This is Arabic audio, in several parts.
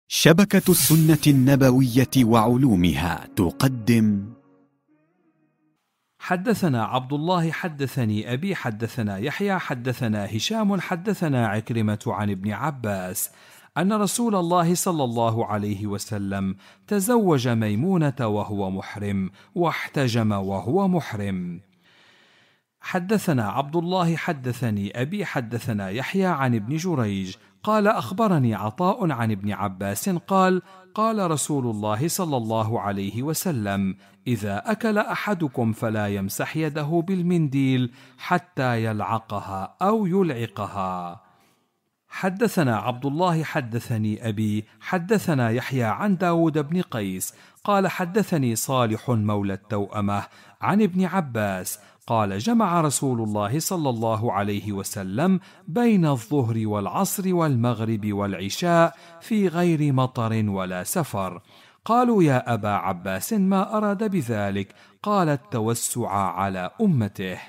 شبكة السنة النبوية وعلومها تقدم. حدثنا عبد الله حدثني أبي حدثنا يحيى حدثنا هشام حدثنا عكرمة عن ابن عباس أن رسول الله صلى الله عليه وسلم تزوج ميمونة وهو محرم واحتجم وهو محرم. حدثنا عبد الله حدثني أبي حدثنا يحيى عن ابن جريج قال أخبرني عطاء عن ابن عباس قال قال رسول الله صلى الله عليه وسلم: إذا أكل أحدكم فلا يمسح يده بالمنديل حتى يلعقها أو يلعقها. حدثنا عبد الله حدثني أبي حدثنا يحيى عن داود بن قيس قال حدثني صالح مولى التوأمة عن ابن عباس قال: جمع رسول الله صلى الله عليه وسلم بين الظهر والعصر والمغرب والعشاء في غير مطر ولا سفر. قالوا: يا أبا عباس ما أراد بذلك؟ قال: التوسع على أمته.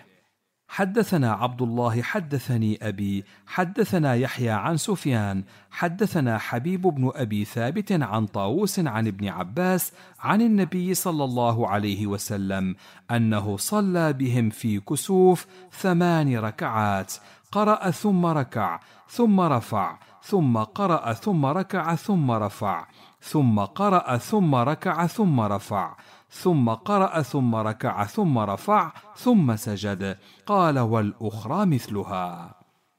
حدثنا عبد الله حدثني أبي حدثنا يحيى عن سفيان حدثنا حبيب بن أبي ثابت عن طاووس عن ابن عباس عن النبي صلى الله عليه وسلم أنه صلى بهم في كسوف 8 ركعات، قرأ ثم ركع ثم رفع ثم قرأ ثم ركع ثم رفع ثم قرأ ثم ركع ثم رفع ثم قرأ ثم ركع ثم رفع ثم سجد. قال: والأخرى مثلها.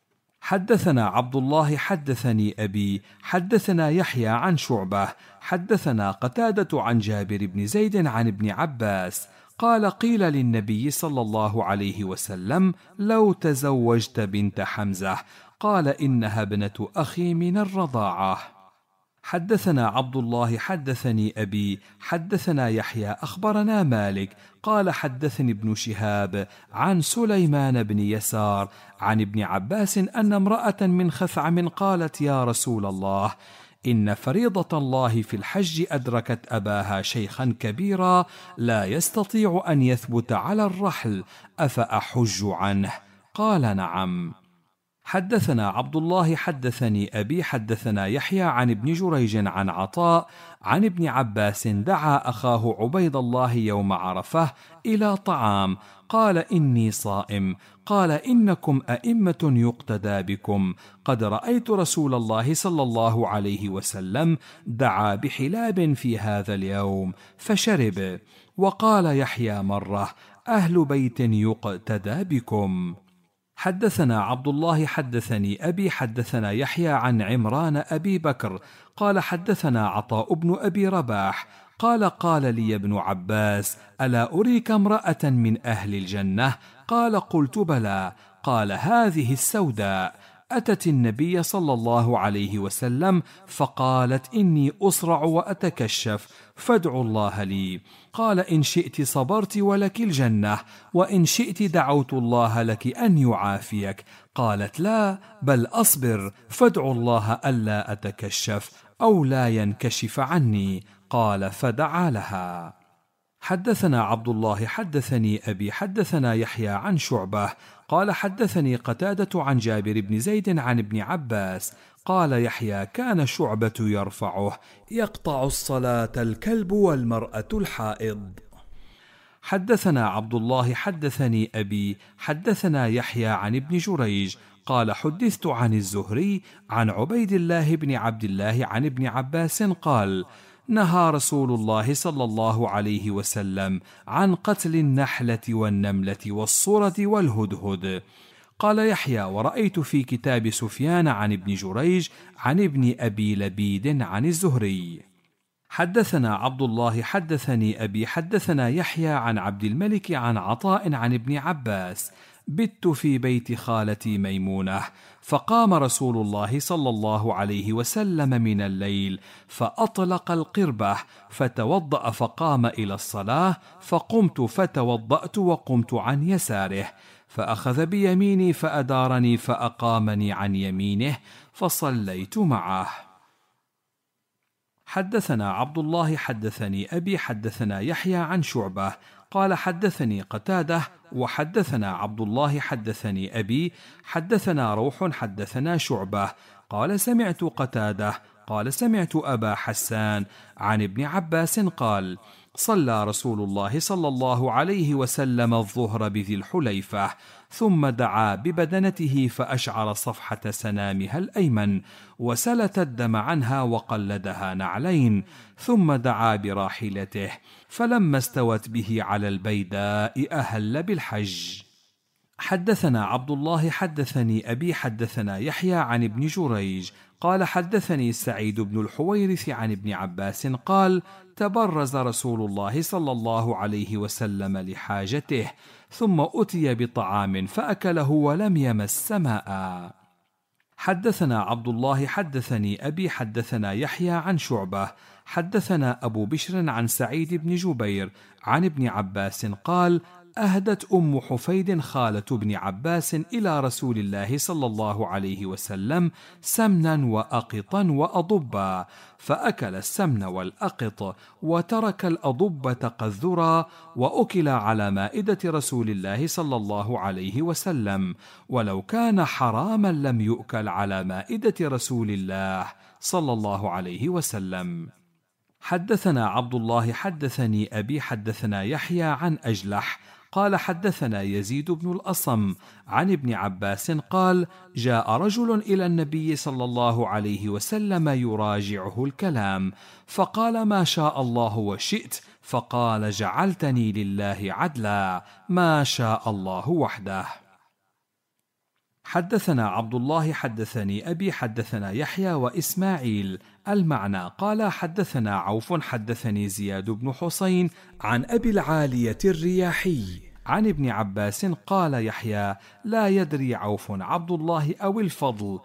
حدثنا عبد الله حدثني أبي حدثنا يحيى عن شعبة حدثنا قتادة عن جابر بن زيد عن ابن عباس قال: قيل للنبي صلى الله عليه وسلم: لو تزوجت بنت حمزة؟ قال: إنها ابنة أخي من الرضاعة. حدثنا عبد الله حدثني أبي حدثنا يحيى أخبرنا مالك قال: حدثني ابن شهاب عن سليمان بن يسار عن ابن عباس أن امرأة من خثعم قالت: يا رسول الله، إن فريضة الله في الحج أدركت أباها شيخا كبيرا لا يستطيع أن يثبت على الرحل، أفأحج عنه؟ قال: نعم. حدثنا عبد الله حدثني أبي حدثنا يحيى عن ابن جريج عن عطاء عن ابن عباس دعا أخاه عبيد الله يوم عرفة إلى طعام، قال: إني صائم. قال: إنكم أئمة يقتدى بكم، قد رأيت رسول الله صلى الله عليه وسلم دعا بحلاب في هذا اليوم فشرب. وقال يحيى مرة: أهل بيت يقتدى بكم. حدثنا عبد الله حدثني أبي حدثنا يحيى عن عمران أبي بكر قال: حدثنا عطاء بن أبي رباح قال: قال لي ابن عباس: ألا أريك امرأة من أهل الجنة؟ قال: قلت بلى. قال: هذه السوداء أتت النبي صلى الله عليه وسلم فقالت: إني أصرع وأتكشف فادعوا الله لي. قال: إن شئت صبرت ولك الجنة، وإن شئت دعوت الله لك أن يعافيك. قالت: لا، بل أصبر فادعوا الله ألا أتكشف أو لا ينكشف عني. قال: فدعا لها. حدثنا عبد الله حدثني أبي حدثنا يحيى عن شعبة قال: حدثني قتادة عن جابر بن زيد عن ابن عباس قال: يحيى كان شعبة يرفعه: يقطع الصلاة الكلب والمرأة الحائض. حدثنا عبد الله حدثني أبي حدثنا يحيى عن ابن جريج قال: حدثت عن الزهري عن عبيد الله بن عبد الله عن ابن عباس قال: نهى رسول الله صلى الله عليه وسلم عن قتل النحلة والنملة والصرة والهدهد. قال يحيى: ورأيت في كتاب سفيان عن ابن جريج عن ابن أبي لبيد عن الزهري. حدثنا عبد الله حدثني أبي حدثنا يحيى عن عبد الملك عن عطاء عن ابن عباس: بت في بيت خالتي ميمونة، فقام رسول الله صلى الله عليه وسلم من الليل فأطلق القربة فتوضأ فقام إلى الصلاة، فقمت فتوضأت وقمت عن يساره، فأخذ بيميني فأدارني فأقامني عن يمينه فصليت معه. حدثنا عبد الله حدثني أبي حدثنا يحيى عن شعبة قال: حدثني قتادة وحدثنا عبد الله حدثني أبي حدثنا روح حدثنا شعبة قال: سمعت قتادة قال سمعت أبا حسان عن ابن عباس قال صلى رسول الله صلى الله عليه وسلم الظهر بذي الحليفة، ثم دعا ببدنته فأشعر صفحة سنامها الأيمن وسلت الدم عنها وقلدها نعلين، ثم دعا براحلته، فلما استوت به على البيداء أهل بالحج. حدثنا عبد الله حدثني أبي حدثنا يحيى عن ابن جريج قال حدثني سعيد بن الحويرث عن ابن عباس قال تبرز رسول الله صلى الله عليه وسلم لحاجته، ثم أتي بطعام فأكله ولم يمس ماء. حدثنا عبد الله حدثني أبي حدثنا يحيى عن شعبة حدثنا أبو بشر عن سعيد بن جبير عن ابن عباس قال أهدت أم حفيد خالة ابن عباس إلى رسول الله صلى الله عليه وسلم سمنا وأقطا وأضبا، فأكل السمن والأقط وترك الأضبة قذرا، وأكل على مائدة رسول الله صلى الله عليه وسلم، ولو كان حراما لم يؤكل على مائدة رسول الله صلى الله عليه وسلم. حدثنا عبد الله حدثني أبي حدثنا يحيى عن أجلح قال حدثنا يزيد بن الأصم عن ابن عباس قال جاء رجل إلى النبي صلى الله عليه وسلم يراجعه الكلام، فقال ما شاء الله وشئت، فقال جعلتني لله عدلا، ما شاء الله وحده. حدثنا عبد الله حدثني أبي حدثنا يحيى وإسماعيل المعنى قال حدثنا عوف حدثني زياد بن حسين عن أبي العالية الرياحي عن ابن عباس قال يحيى لا يدري عوف عبد الله أو الفضل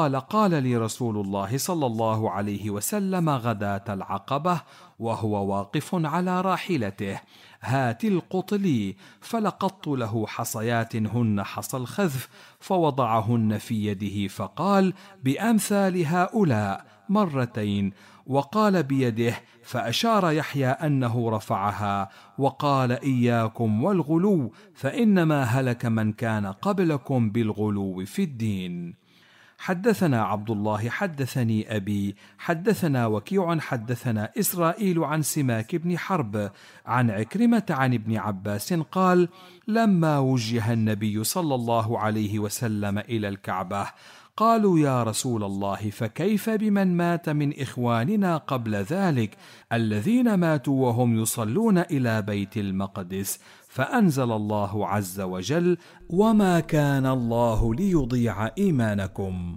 قال لي رسول الله صلى الله عليه وسلم غداة العقبة وهو واقف على راحلته هات القط لي، فلقطت له حصيات هن حصى الخذف فوضعهن في يده فقال بأمثال هؤلاء مرتين، وقال بيده فأشار يحيى أنه رفعها وقال إياكم والغلو فإنما هلك من كان قبلكم بالغلو في الدين. حدثنا عبد الله حدثني أبي حدثنا وكيع حدثنا إسرائيل عن سماك بن حرب عن عكرمة عن ابن عباس قال لما وجه النبي صلى الله عليه وسلم إلى الكعبة قالوا يا رسول الله فكيف بمن مات من إخواننا قبل ذلك الذين ماتوا وهم يصلون إلى بيت المقدس، فأنزل الله عز وجل وما كان الله ليضيع إيمانكم.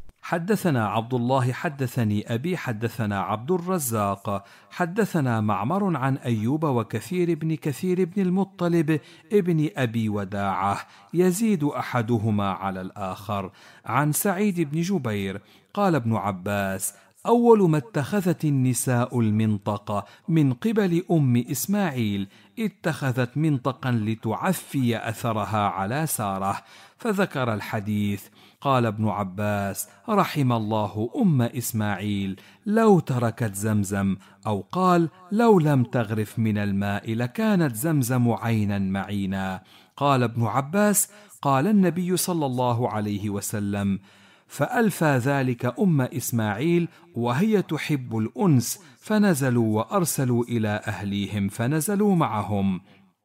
حدثنا عبد الله حدثني أبي حدثنا عبد الرزاق حدثنا معمر عن أيوب وكثير بن كثير بن المطلب ابن أبي وداعة يزيد أحدهما على الآخر عن سعيد بن جبير قال ابن عباس أول ما اتخذت النساء المنطقة من قبل أم إسماعيل اتخذت منطقا لتعفي أثرها على سارة، فذكر الحديث. قال ابن عباس رحم الله أم إسماعيل لو تركت زمزم، أو قال لو لم تغرف من الماء لكانت زمزم عينا معينا. قال ابن عباس قال النبي صلى الله عليه وسلم فألفى ذلك أم إسماعيل وهي تحب الأنس، فنزلوا وأرسلوا إلى أهليهم فنزلوا معهم.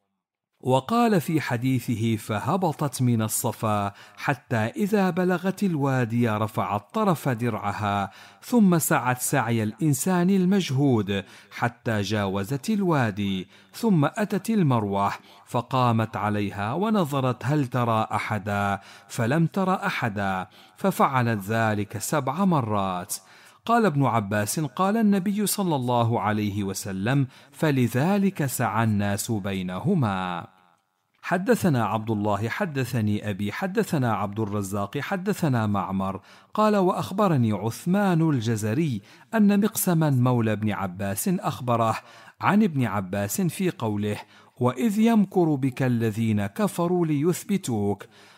وقال في حديثه فهبطت من الصفا حتى إذا بلغت الوادي رفعت طرف درعها ثم سعت سعي الإنسان المجهود حتى جاوزت الوادي، ثم أتت المروة فقامت عليها ونظرت هل ترى أحدا، فلم تر أحدا، ففعلت ذلك 7 مرات. قال ابن عباس قال النبي صلى الله عليه وسلم فلذلك سعى الناس بينهما. حدثنا عبد الله حدثني أبي حدثنا عبد الرزاق حدثنا معمر قال وأخبرني عثمان الجزري أن مقسما مولى ابن عباس أخبره عن ابن عباس في قوله وإذ يمكر بك الذين كفروا ليثبتوك،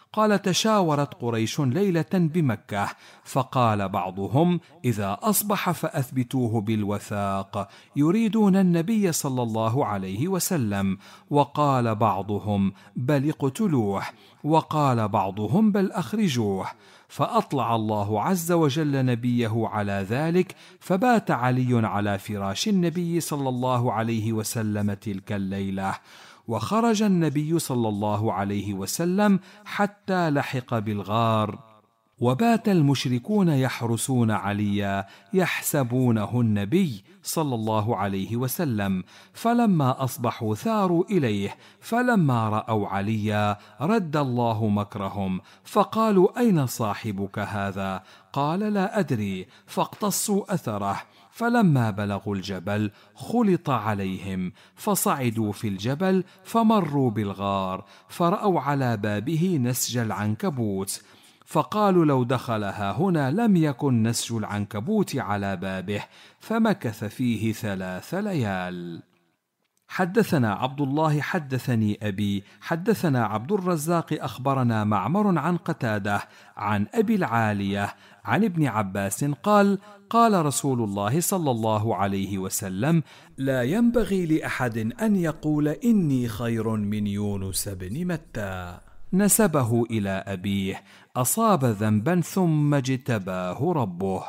قال: تشاورت قريش ليلة بمكة، فقال بعضهم: إذا أصبح فأثبتوه بالوثاق، يريدون النبي صلى الله عليه وسلم. وقال بعضهم: بل اقتلوه. وقال بعضهم: بل أخرجوه. فأطلع الله عز وجل نبيه على ذلك، فبات علي على فراش النبي صلى الله عليه وسلم تلك الليلة. وخرج النبي صلى الله عليه وسلم حتى لحق بالغار، وبات المشركون يحرسون عليا يحسبونه النبي صلى الله عليه وسلم. فلما أصبحوا ثاروا إليه، فلما رأوا عليا رد الله مكرهم، فقالوا: أين صاحبك هذا؟ قال: لا أدري. فاقتصوا أثره. فلما بلغوا الجبل خلط عليهم، فصعدوا في الجبل فمروا بالغار، فرأوا على بابه نسج العنكبوت، فقالوا: لو دخلها هنا لم يكن نسج العنكبوت على بابه، فمكث فيه 3 ليال. حدثنا عبد الله حدثني أبي حدثنا عبد الرزاق أخبرنا معمر عن قتادة عن أبي العالية عن ابن عباس قال: قال رسول الله صلى الله عليه وسلم: لا ينبغي لأحد أن يقول إني خير من يونس بن متى. نسبه إلى أبيه، أصاب ذنبا ثم اجتباه ربه.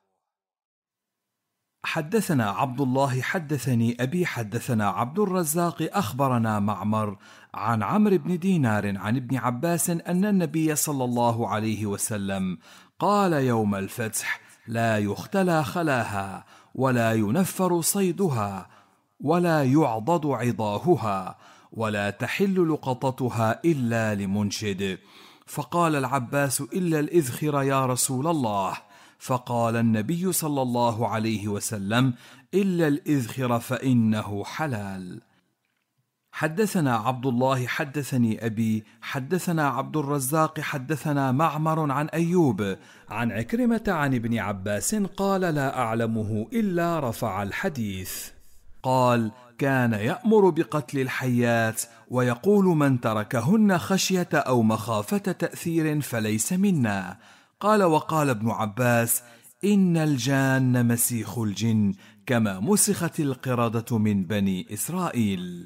حدثنا عبد الله حدثني أبي حدثنا عبد الرزاق أخبرنا معمر عن عمرو بن دينار عن ابن عباس أن النبي صلى الله عليه وسلم قال يوم الفتح: لا يختلى خلاها، ولا ينفر صيدها، ولا يعضد عضاهها، ولا تحل لقطتها إلا لمنشد. فقال العباس: إلا الإذخر يا رسول الله. فقال النبي صلى الله عليه وسلم: إلا الإذخر فإنه حلال. حدثنا عبد الله حدثني أبي حدثنا عبد الرزاق حدثنا معمر عن أيوب عن عكرمة عن ابن عباس قال: لا أعلمه إلا رفع الحديث. قال: كان يأمر بقتل الحيات، ويقول: من تركهن خشية أو مخافة تأثير فليس منا. قال: وقال ابن عباس: إن الجان مسيخ الجن، كما مسخت القردة من بني إسرائيل.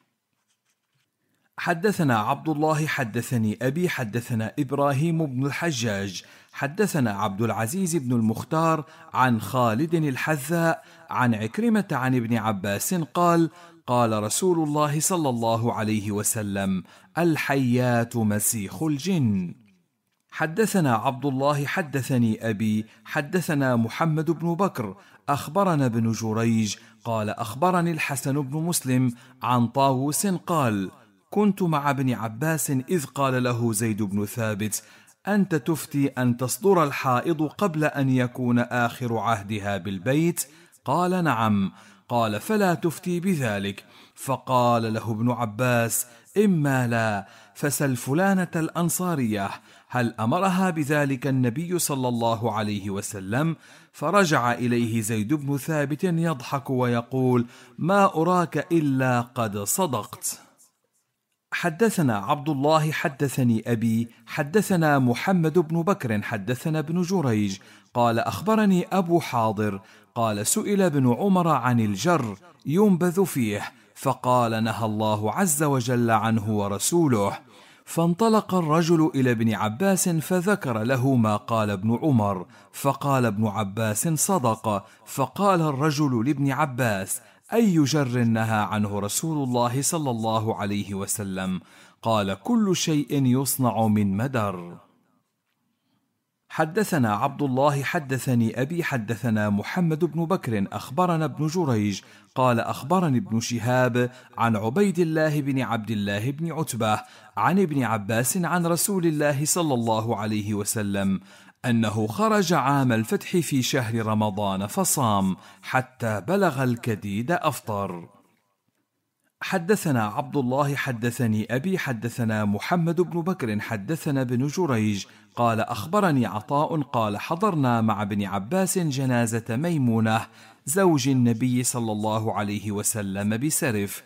حدثنا عبد الله حدثني أبي حدثنا إبراهيم بن الحجاج حدثنا عبد العزيز بن المختار عن خالد الحذاء عن عكرمة عن ابن عباس قال: قال رسول الله صلى الله عليه وسلم: الحيات مسيخ الجن. حدثنا عبد الله حدثني أبي حدثنا محمد بن بكر أخبرنا ابن جريج قال: أخبرني الحسن بن مسلم عن طاووس قال: كنت مع ابن عباس إذ قال له زيد بن ثابت: أنت تفتي أن تصدر الحائض قبل أن يكون آخر عهدها بالبيت؟ قال: نعم. قال: فلا تفتي بذلك. فقال له ابن عباس: إما لا، فسل فلانة الأنصارية هل أمرها بذلك النبي صلى الله عليه وسلم؟ فرجع إليه زيد بن ثابت يضحك ويقول: ما أراك إلا قد صدقت. حدثنا عبد الله حدثني أبي حدثنا محمد بن بكر حدثنا ابن جريج قال: أخبرني أبو حاضر قال: سئل ابن عمر عن الجر ينبذ فيه، فقال: نهى الله عز وجل عنه ورسوله. فانطلق الرجل إلى ابن عباس فذكر له ما قال ابن عمر، فقال ابن عباس: صدق. فقال الرجل لابن عباس: أي جر نهى عنه رسول الله صلى الله عليه وسلم؟ قال: كل شيء يصنع من مدر. حدثنا عبد الله حدثني أبي حدثنا محمد بن بكر أخبرنا ابن جريج قال: أخبرني ابن شهاب عن عبيد الله بن عبد الله بن عتبة عن ابن عباس عن رسول الله صلى الله عليه وسلم أنه خرج عام الفتح في شهر رمضان فصام حتى بلغ الكديد أفطر. حدثنا عبد الله حدثني أبي حدثنا محمد بن بكر حدثنا ابن جريج قال: أخبرني عطاء قال: حضرنا مع ابن عباس جنازة ميمونة زوج النبي صلى الله عليه وسلم بسرف،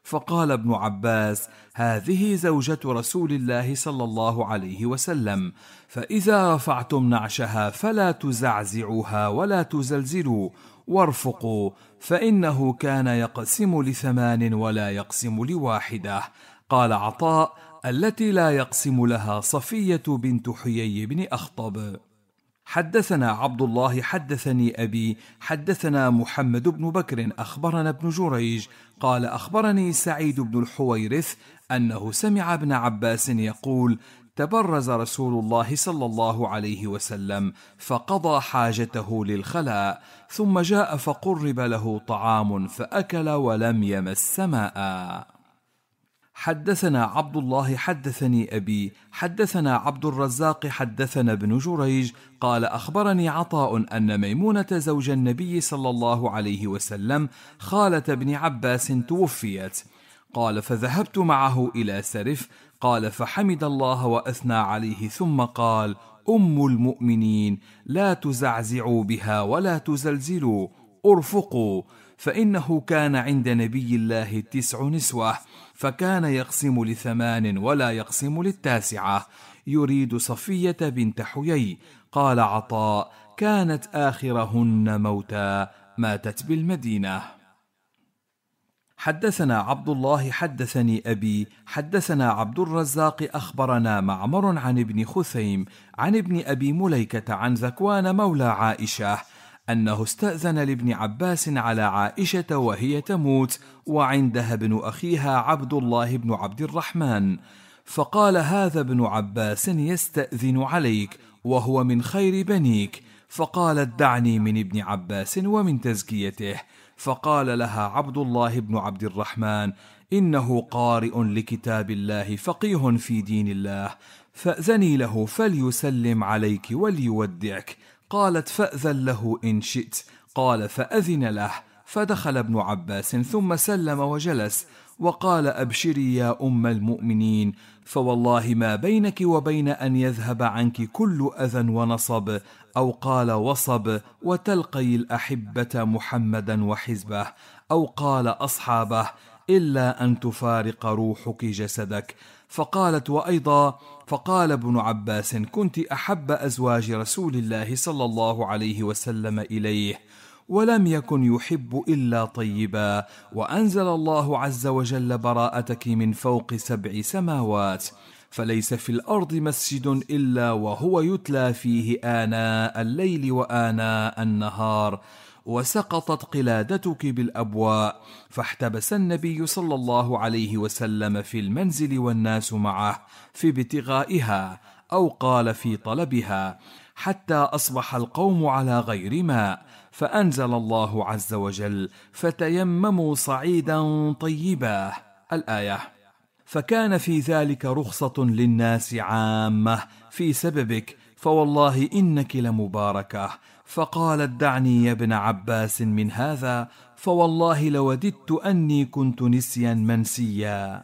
فقال ابن عباس: هذه زوجة رسول الله صلى الله عليه وسلم، فإذا رفعتم نعشها فلا تزعزعوها ولا تزلزلوا، وارفقوا، فإنه كان يقسم ل8 ولا يقسم ل1. قال عطاء: التي لا يقسم لها صفية بنت حيي بن أخطب. حدثنا عبد الله حدثني أبي حدثنا محمد بن بكر أخبرنا ابن جريج قال أخبرني سعيد بن الحويرث أنه سمع ابن عباس يقول: تبرز رسول الله صلى الله عليه وسلم فقضى حاجته للخلاء، ثم جاء فقرب له طعام فأكل ولم يمس ماء. حدثنا عبد الله حدثني أبي حدثنا عبد الرزاق حدثنا ابن جريج قال أخبرني عطاء أن ميمونة زوج النبي صلى الله عليه وسلم خالة ابن عباس توفيت. قال: فذهبت معه إلى سرف. قال: فحمد الله وأثنى عليه ثم قال: أم المؤمنين، لا تزعزعوا بها ولا تزلزلوا، ارفقوا، فإنه كان عند نبي الله 9 نسوة، فكان يقسم ل8 ولا يقسم ل9، يريد صفية بنت حيي. قال عطاء: كانت آخرهن موتا، ماتت بالمدينة. حدثنا عبد الله حدثني أبي حدثنا عبد الرزاق أخبرنا معمر عن ابن خثيم عن ابن أبي مليكة عن ذكوان مولى عائشة أنه استأذن لابن عباس على عائشة وهي تموت وعندها ابن أخيها عبد الله بن عبد الرحمن، فقال: هذا ابن عباس يستأذن عليك وهو من خير بنيك. فقالت: دعني من ابن عباس ومن تزكيته. فقال لها عبد الله بن عبد الرحمن: إنه قارئ لكتاب الله فقيه في دين الله، فأذني له فليسلم عليك وليودعك. قالت: فأذن له إن شئت. قال: فأذن له، فدخل ابن عباس ثم سلم وجلس، وقال: أبشري يا أم المؤمنين، فوالله ما بينك وبين أن يذهب عنك كل أذى ونصب، أو قال وصب، وتلقي الأحبة محمدا وحزبه، أو قال أصحابه، إلا أن تفارق روحك جسدك. فقالت: وأيضا. فقال ابن عباس: كنت أحب أزواج رسول الله صلى الله عليه وسلم إليه، ولم يكن يحب إلا طيبا، وأنزل الله عز وجل براءتك من فوق 7 سماوات، فليس في الأرض مسجد إلا وهو يتلى فيه آناء الليل وآناء النهار، وسقطت قلادتك بالأبواء. فاحتبس النبي صلى الله عليه وسلم في المنزل والناس معه في ابتغائها، أو قال في طلبها، حتى أصبح القوم على غير ماء، فأنزل الله عز وجل: فتيمموا صعيدا طيبا، الآية. فكان في ذلك رخصة للناس عامة في سببك، فوالله إنك لمباركة. فقالت: دعني يا ابن عباس من هذا، فوالله لوددت أني كنت نسيا منسيا.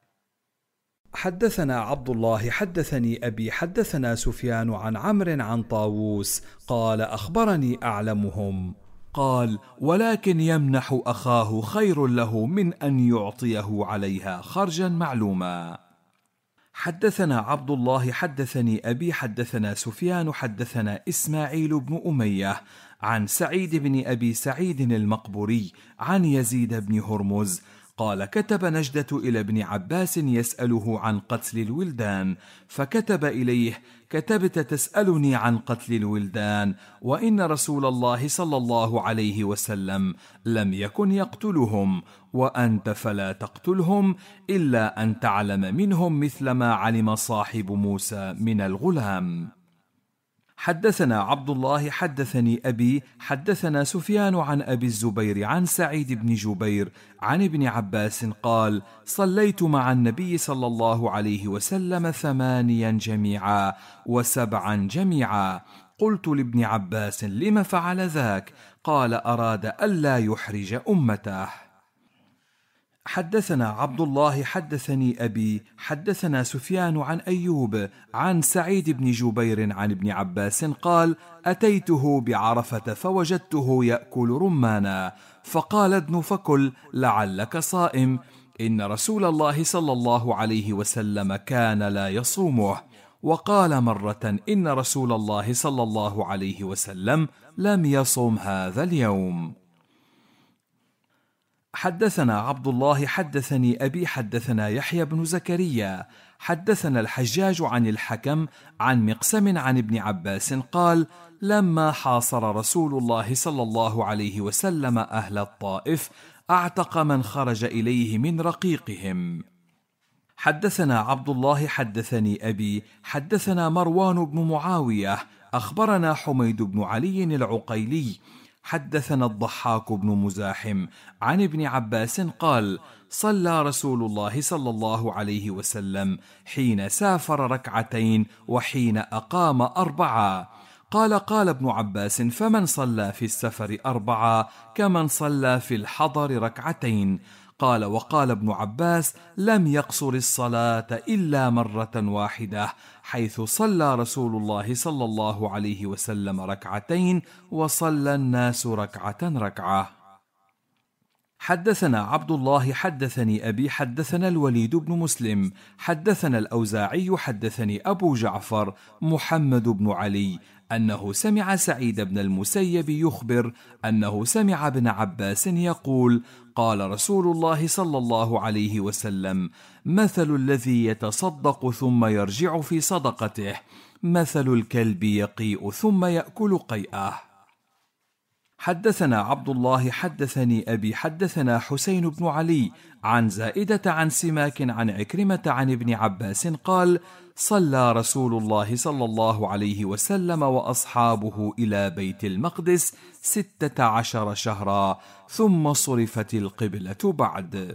حدثنا عبد الله حدثني أبي حدثنا سفيان عن عمرو عن طاووس قال: أخبرني أعلمهم قال: ولكن يمنح أخاه خير له من أن يعطيه عليها خرجا معلوما. حدثنا عبد الله حدثني أبي حدثنا سفيان حدثنا إسماعيل بن أمية عن سعيد بن أبي سعيد المقبوري عن يزيد بن هرمز قال: كتب نجدة إلى ابن عباس يسأله عن قتل الولدان، فكتب إليه: كتبت تسألني عن قتل الولدان، وإن رسول الله صلى الله عليه وسلم لم يكن يقتلهم، وأنت فلا تقتلهم إلا أن تعلم منهم مثل ما علم صاحب موسى من الغلام. حدثنا عبد الله حدثني أبي حدثنا سفيان عن أبي الزبير عن سعيد بن جبير عن ابن عباس قال: صليت مع النبي صلى الله عليه وسلم 8 جميعا و7 جميعا. قلت لابن عباس: لم فعل ذاك؟ قال: أراد ألا يحرج أمته. حدثنا عبد الله حدثني أبي حدثنا سفيان عن أيوب عن سعيد بن جبير عن ابن عباس قال: أتيته بعرفة فوجدته يأكل رمانا، فقال: ادن فكل لعلك صائم. إن رسول الله صلى الله عليه وسلم كان لا يصومه. وقال مرة إن رسول الله صلى الله عليه وسلم لم يصم هذا اليوم. حدثنا عبد الله حدثني أبي حدثنا يحيى بن زكريا حدثنا الحجاج عن الحكم عن مقسم عن ابن عباس قال: لما حاصر رسول الله صلى الله عليه وسلم أهل الطائف أعتق من خرج إليه من رقيقهم. حدثنا عبد الله حدثني أبي حدثنا مروان بن معاوية أخبرنا حميد بن علي العقيلي حدثنا الضحاك بن مزاحم عن ابن عباس قال: صلى رسول الله صلى الله عليه وسلم حين سافر ركعتين وحين أقام 4. قال ابن عباس: فمن صلى في السفر 4 كمن صلى في الحضر ركعتين. وقال ابن عباس: لم يقصر الصلاة إلا مرة واحدة، حيث صلى رسول الله صلى الله عليه وسلم ركعتين وصلى الناس ركعة. حدثنا عبد الله حدثني أبي حدثنا الوليد بن مسلم حدثنا الأوزاعي حدثني أبو جعفر محمد بن علي أنه سمع سعيد بن المسيب يخبر أنه سمع ابن عباس يقول: قال رسول الله صلى الله عليه وسلم: مثل الذي يتصدق ثم يرجع في صدقته مثل الكلب يقيء ثم يأكل قيئه. حدثنا عبد الله حدثني أبي حدثنا حسين بن علي عن زائدة عن سماك عن عكرمة عن ابن عباس قال: صلى رسول الله صلى الله عليه وسلم وأصحابه إلى بيت المقدس 16 شهرا ثم صرفت القبلة بعد.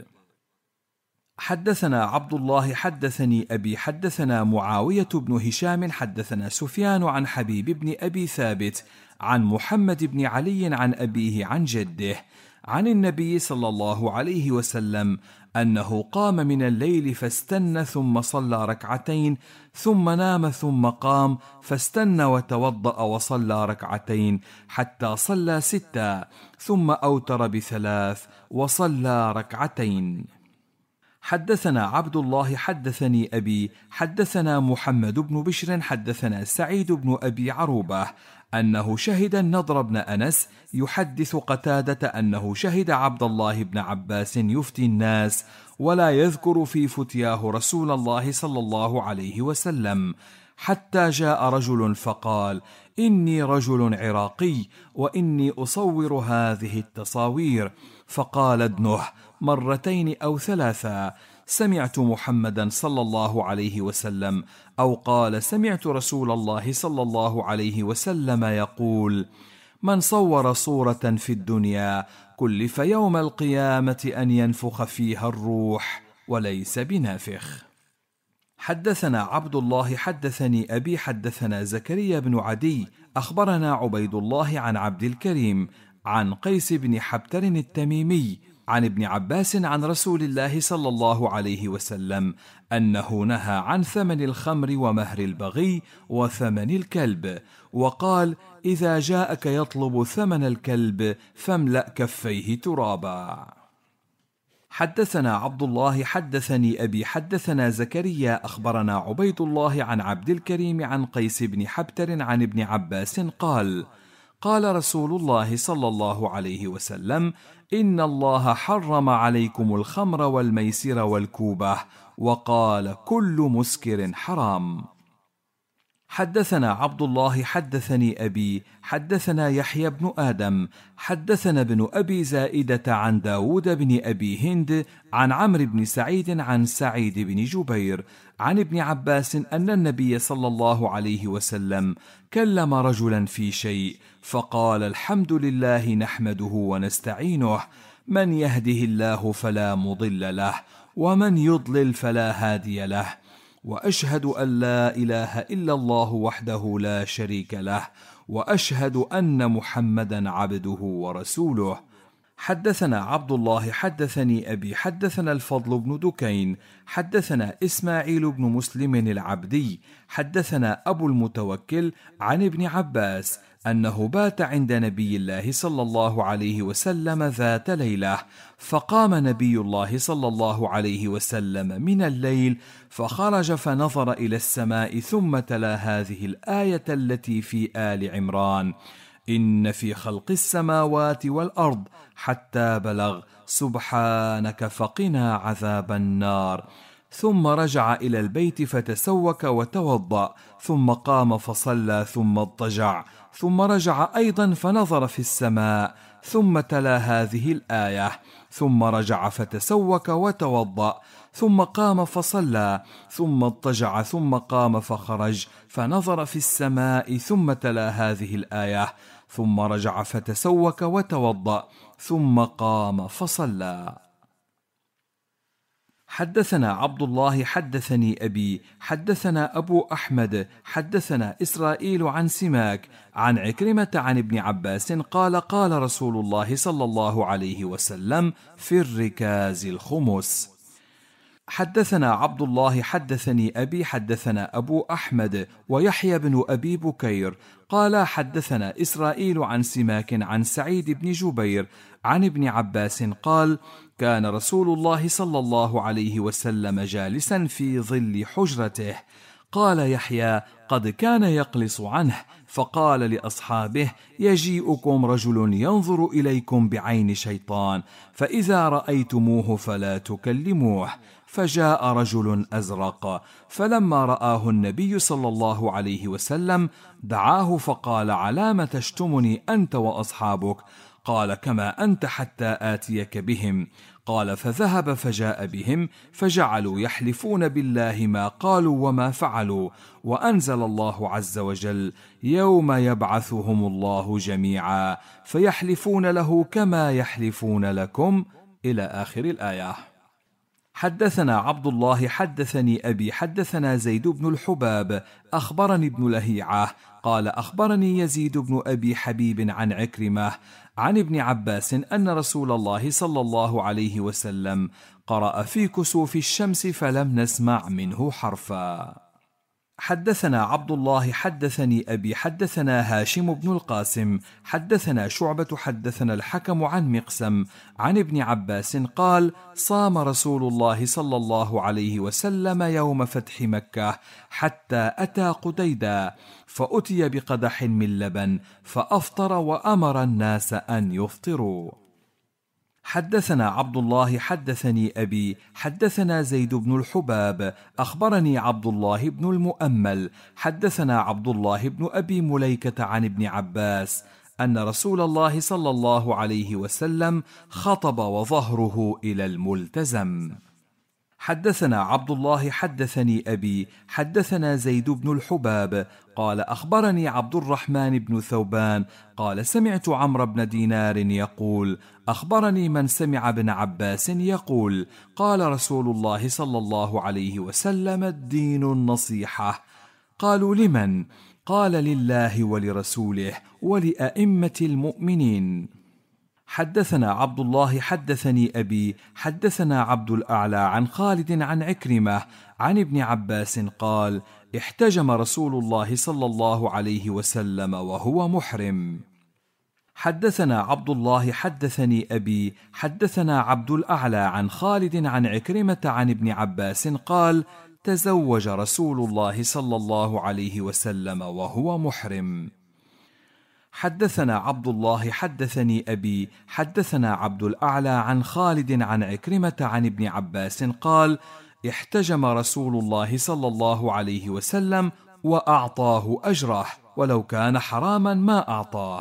حدثنا عبد الله حدثني أبي حدثنا معاوية بن هشام حدثنا سفيان عن حبيب بن أبي ثابت عن محمد بن علي عن أبيه عن جده عن النبي صلى الله عليه وسلم أنه قام من الليل فاستنى ثم صلى ركعتين ثم نام ثم قام فاستنى وتوضأ وصلى ركعتين حتى صلى 6 ثم أوتر ب3 وصلى ركعتين. حدثنا عبد الله حدثني أبي حدثنا محمد بن بشر حدثنا سعيد بن أبي عروبة أنه شهد النضر بن أنس يحدث قتادة أنه شهد عبد الله بن عباس يفتي الناس ولا يذكر في فتياه رسول الله صلى الله عليه وسلم، حتى جاء رجل فقال: إني رجل عراقي وإني أصور هذه التصاوير. فقال ابنه 2 أو 3: سمعت محمدا صلى الله عليه وسلم أو قال سمعت رسول الله صلى الله عليه وسلم يقول: من صور صورة في الدنيا كلف يوم القيامة أن ينفخ فيها الروح وليس بنافخ. حدثنا عبد الله حدثني أبي حدثنا زكريا بن عدي أخبرنا عبيد الله عن عبد الكريم عن قيس بن حبتر التميمي عن ابن عباس عن رسول الله صلى الله عليه وسلم أنه نهى عن ثمن الخمر ومهر البغي وثمن الكلب، وقال: إذا جاءك يطلب ثمن الكلب فاملأ كفيه ترابا. حدثنا عبد الله حدثني أبي حدثنا زكريا أخبرنا عبيد الله عن عبد الكريم عن قيس بن حبتر عن ابن عباس قال: قال رسول الله صلى الله عليه وسلم: إن الله حرم عليكم الخمر والميسر والكوبة، وقال: كل مسكر حرام. حدثنا عبد الله حدثني أبي حدثنا يحيى بن آدم حدثنا ابن أبي زائدة عن داود بن أبي هند عن عمرو بن سعيد عن سعيد بن جبير عن ابن عباس أن النبي صلى الله عليه وسلم كلم رجلا في شيء فقال: الحمد لله نحمده ونستعينه، من يهده الله فلا مضل له ومن يضلل فلا هادي له، وأشهد أن لا إله إلا الله وحده لا شريك له، وأشهد أن محمدا عبده ورسوله. حدثنا عبد الله حدثني أبي حدثنا الفضل بن دكين حدثنا إسماعيل بن مسلم العبدي حدثنا أبو المتوكل عن ابن عباس أنه بات عند نبي الله صلى الله عليه وسلم ذات ليلة، فقام نبي الله صلى الله عليه وسلم من الليل فخرج فنظر إلى السماء ثم تلا هذه الآية التي في آل عمران: إن في خلق السماوات والأرض حتى بلغ سبحانك فقنا عذاب النار. ثم رجع إلى البيت فتسوك وتوضأ، ثم قام فصلى ثم اضطجع، ثم رجع أيضا فنظر في السماء ثم تلا هذه الآية، ثم رجع فتسوك وتوضأ، ثم قام فصلى ثم اضطجع، ثم قام فخرج فنظر في السماء ثم تلا هذه الآية، ثم رجع فتسوك وتوضأ، ثم قام فصلى. حدثنا عبد الله حدثني أبي حدثنا أبو أحمد حدثنا إسرائيل عن سماك عن عكرمة عن ابن عباس قال: قال رسول الله صلى الله عليه وسلم: في الركاز الخمس. حدثنا عبد الله حدثني أبي حدثنا أبو أحمد ويحيى بن أبي بكير قال: حدثنا إسرائيل عن سماك عن سعيد بن جبير عن ابن عباس قال: كان رسول الله صلى الله عليه وسلم جالسا في ظل حجرته. قال يحيى: قد كان يقلص عنه، فقال لأصحابه: يجيئكم رجل ينظر إليكم بعين شيطان، فإذا رأيتموه فلا تكلموه. فجاء رجل أزرق، فلما رآه النبي صلى الله عليه وسلم دعاه فقال: علام تشتمني أنت وأصحابك؟ قال: كما أنت حتى آتيك بهم. قال: فذهب فجاء بهم، فجعلوا يحلفون بالله ما قالوا وما فعلوا، وأنزل الله عز وجل: يوم يبعثهم الله جميعا فيحلفون له كما يحلفون لكم، إلى آخر الآية. حدثنا عبد الله حدثني أبي حدثنا زيد بن الحباب أخبرني ابن لهيعة قال: أخبرني يزيد بن أبي حبيب عن عكرمة عن ابن عباس أن رسول الله صلى الله عليه وسلم قرأ في كسوف الشمس فلم نسمع منه حرفا. حدثنا عبد الله حدثني أبي حدثنا هاشم بن القاسم حدثنا شعبة حدثنا الحكم عن مقسم عن ابن عباس قال: صام رسول الله صلى الله عليه وسلم يوم فتح مكة حتى أتى قديدا، فأتي بقدح من لبن فأفطر وأمر الناس أن يفطروا. حدثنا عبد الله حدثني أبي حدثنا زيد بن الحباب أخبرني عبد الله بن المؤمل حدثنا عبد الله بن أبي مليكة عن ابن عباس أن رسول الله صلى الله عليه وسلم خطب وظهره إلى الملتزم. حدثنا عبد الله حدثني أبي حدثنا زيد بن الحباب قال: أخبرني عبد الرحمن بن ثوبان قال: سمعت عمرو بن دينار يقول: أخبرني من سمع ابن عباس يقول: قال رسول الله صلى الله عليه وسلم: الدين النصيحة. قالوا: لمن؟ قال: لله ولرسوله ولأئمة المؤمنين. حدثنا عبد الله حدثني أبي حدثنا عبد الأعلى عن خالد عن عكرمة عن ابن عباس قال: احتجم رسول الله صلى الله عليه وسلم وهو محرم. حدثنا عبد الله حدثني أبي حدثنا عبد الأعلى عن خالد عن عكرمة عن ابن عباس قال: تزوج رسول الله صلى الله عليه وسلم وهو محرم. حدثنا عبد الله حدثني أبي حدثنا عبد الأعلى عن خالد عن عكرمة عن ابن عباس قال: احتجم رسول الله صلى الله عليه وسلم وأعطاه أجره، ولو كان حراما ما أعطاه.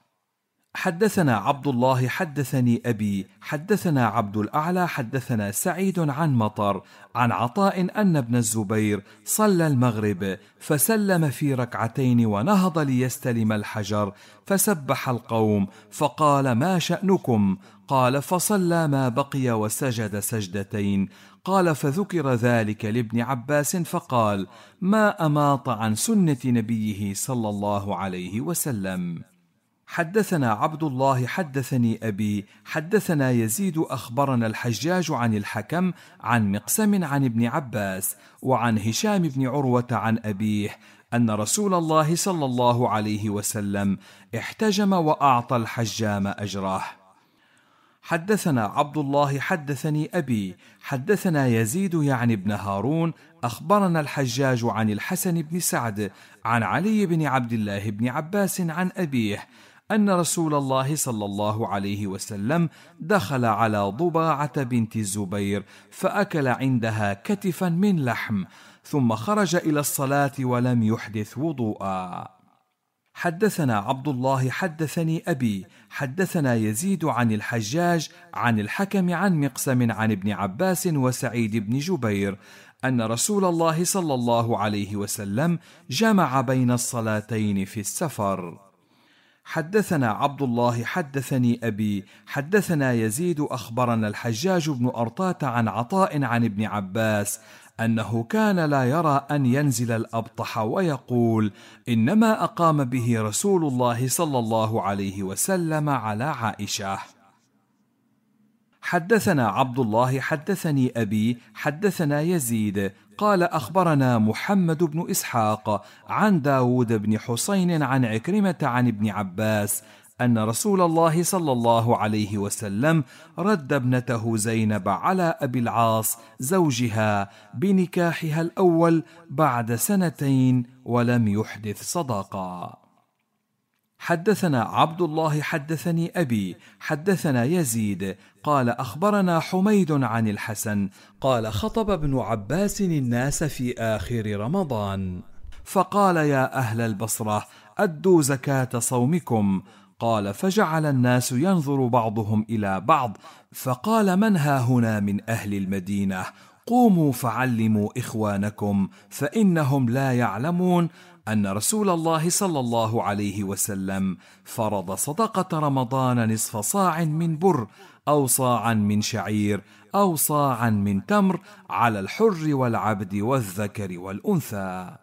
حدثنا عبد الله حدثني أبي حدثنا عبد الأعلى حدثنا سعيد عن مطر عن عطاء أن ابن الزبير صلى المغرب فسلم في ركعتين ونهض ليستلم الحجر، فسبح القوم فقال: ما شأنكم؟ قال: فصلى ما بقي وسجد سجدتين. قال: فذكر ذلك لابن عباس فقال: ما أماط عن سنة نبيه صلى الله عليه وسلم. حدثنا عبد الله حدثني أبي حدثنا يزيد أخبرنا الحجاج عن الحكم عن مقسم عن ابن عباس وعن هشام بن عروة عن أبيه أن رسول الله صلى الله عليه وسلم احتجم وأعطى الحجام أجره. حدثنا عبد الله حدثني أبي حدثنا يزيد يعني بن هارون أخبرنا الحجاج عن الحسن بن سعد عن علي بن عبد الله بن عباس عن أبيه أن رسول الله صلى الله عليه وسلم دخل على ضباعة بنت الزبير فأكل عندها كتفا من لحم ثم خرج إلى الصلاة ولم يحدث وضوءا. حدثنا عبد الله حدثني أبي حدثنا يزيد عن الحجاج عن الحكم عن مقسم عن ابن عباس وسعيد بن جبير أن رسول الله صلى الله عليه وسلم جمع بين الصلاتين في السفر. حدثنا عبد الله حدثني أبي حدثنا يزيد أخبرنا الحجاج بن أرطاة عن عطاء عن ابن عباس أنه كان لا يرى أن ينزل الأبطح ويقول إنما أقام به رسول الله صلى الله عليه وسلم على عائشة. حدثنا عبد الله حدثني أبي حدثنا يزيد قال أخبرنا محمد بن إسحاق عن داود بن حسين عن عكرمة عن ابن عباس أن رسول الله صلى الله عليه وسلم رد ابنته زينب على أبي العاص زوجها بنكاحها الأول بعد 2 ولم يحدث صداقا. حدثنا عبد الله حدثني أبي حدثنا يزيد قال أخبرنا حميد عن الحسن قال خطب ابن عباس الناس في آخر رمضان فقال يا أهل البصرة أدوا زكاة صومكم. قال فجعل الناس ينظر بعضهم إلى بعض فقال من ها هنا من أهل المدينة قوموا فعلموا إخوانكم فإنهم لا يعلمون أن رسول الله صلى الله عليه وسلم فرض صدقة رمضان نصف صاع من بر أو صاعا من شعير أو صاعا من تمر على الحر والعبد والذكر والأنثى.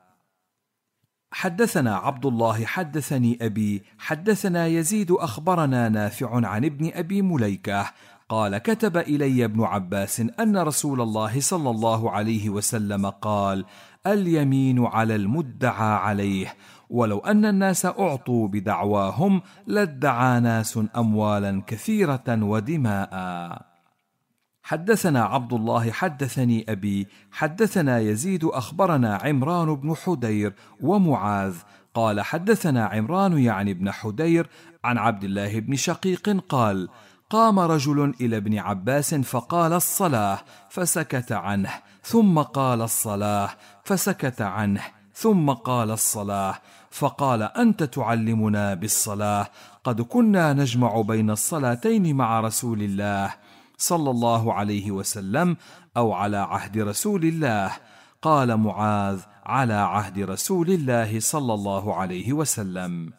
حدثنا عبد الله حدثني أبي حدثنا يزيد أخبرنا نافع عن ابن أبي مليكة قال كتب إلي ابن عباس أن رسول الله صلى الله عليه وسلم قال اليمين على المدعى عليه ولو أن الناس أعطوا بدعواهم لادعى ناس أموالا كثيرة ودماء. حدثنا عبد الله حدثني أبي حدثنا يزيد أخبرنا عمران بن حدير ومعاذ قال حدثنا عمران يعني بن حدير عن عبد الله بن شقيق قال قام رجل إلى ابن عباس فقال الصلاة فسكت عنه ثم قال الصلاة فسكت عنه ثم قال الصلاة فقال أنت تعلمنا بالصلاة قد كنا نجمع بين الصلاتين مع رسول الله صلى الله عليه وسلم أو على عهد رسول الله. قال معاذ على عهد رسول الله صلى الله عليه وسلم.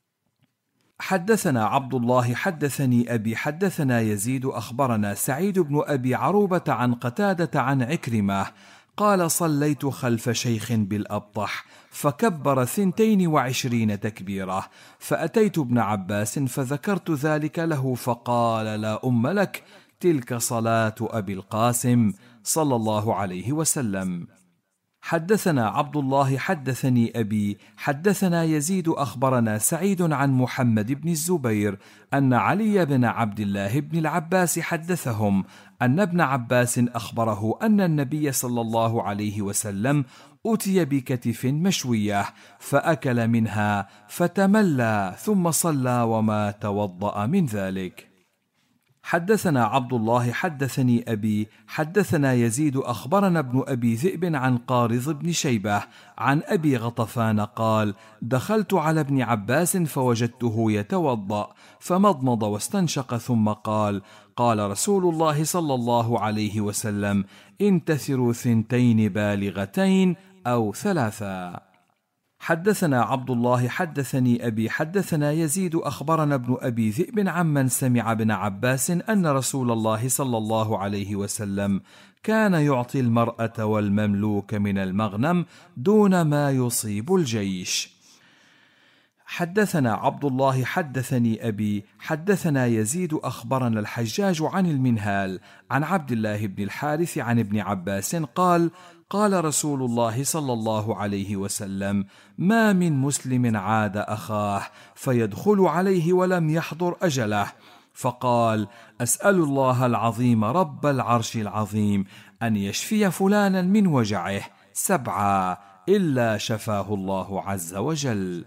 حدثنا عبد الله حدثني أبي حدثنا يزيد أخبرنا سعيد بن أبي عروبة عن قتادة عن عكرمة قال صليت خلف شيخ بالأبطح فكبر 22 تكبيرة فأتيت ابن عباس فذكرت ذلك له فقال لا أم لك تلك صلاة أبي القاسم صلى الله عليه وسلم. حدثنا عبد الله حدثني أبي حدثنا يزيد أخبرنا سعيد عن محمد بن الزبير أن علي بن عبد الله بن العباس حدثهم أن ابن عباس أخبره أن النبي صلى الله عليه وسلم أتي بكتف مشوية فأكل منها فتملى ثم صلى وما توضأ من ذلك. حدثنا عبد الله حدثني أبي حدثنا يزيد أخبرنا ابن أبي ذئب عن قارض بن شيبة عن أبي غطفان قال دخلت على ابن عباس فوجدته يتوضأ فمضمض واستنشق ثم قال قال رسول الله صلى الله عليه وسلم انتثروا 2 بالغتين أو 3. حدثنا عبد الله حدثني أبي حدثنا يزيد أخبرنا ابن أبي ذئب عمن سمع ابن عباس أن رسول الله صلى الله عليه وسلم كان يعطي المرأة والمملوك من المغنم دون ما يصيب الجيش. حدثنا عبد الله حدثني أبي حدثنا يزيد أخبرنا الحجاج عن المنهال عن عبد الله بن الحارث عن ابن عباس قال: قال رسول الله صلى الله عليه وسلم: ما من مسلم عاد أخاه فيدخل عليه ولم يحضر أجله، فقال: أسأل الله العظيم رب العرش العظيم أن يشفي فلانا من وجعه 7 إلا شفاه الله عز وجل.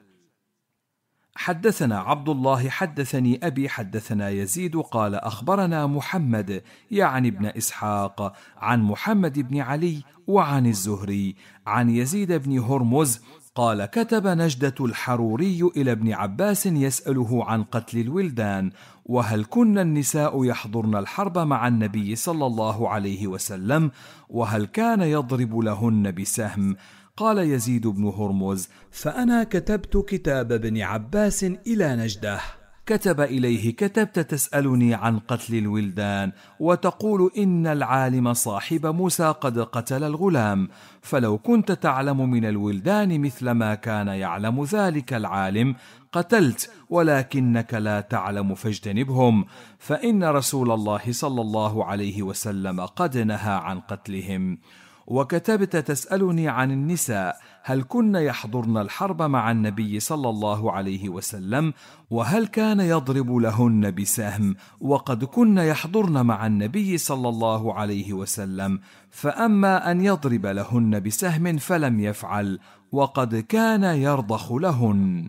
حدثنا عبد الله حدثني أبي حدثنا يزيد قال: أخبرنا محمد يعني ابن إسحاق عن محمد بن علي وعن الزهري عن يزيد بن هرمز قال: كتب نجدة الحروري إلى ابن عباس يسأله عن قتل الولدان، وهل كن النساء يحضرن الحرب مع النبي صلى الله عليه وسلم، وهل كان يضرب لهن بسهم؟ قال يزيد بن هرمز: فأنا كتبت كتاب ابن عباس إلى نجده، كتب إليه: كتبت تسألني عن قتل الولدان وتقول إن العالم صاحب موسى قد قتل الغلام، فلو كنت تعلم من الولدان مثل ما كان يعلم ذلك العالم قتلت، ولكنك لا تعلم فاجتنبهم، فإن رسول الله صلى الله عليه وسلم قد نهى عن قتلهم. وكتبت تسألني عن النساء هل كن يحضرن الحرب مع النبي صلى الله عليه وسلم، وهل كان يضرب لهن بسهم، وقد كن يحضرن مع النبي صلى الله عليه وسلم، فأما أن يضرب لهن بسهم فلم يفعل، وقد كان يرضخ لهن.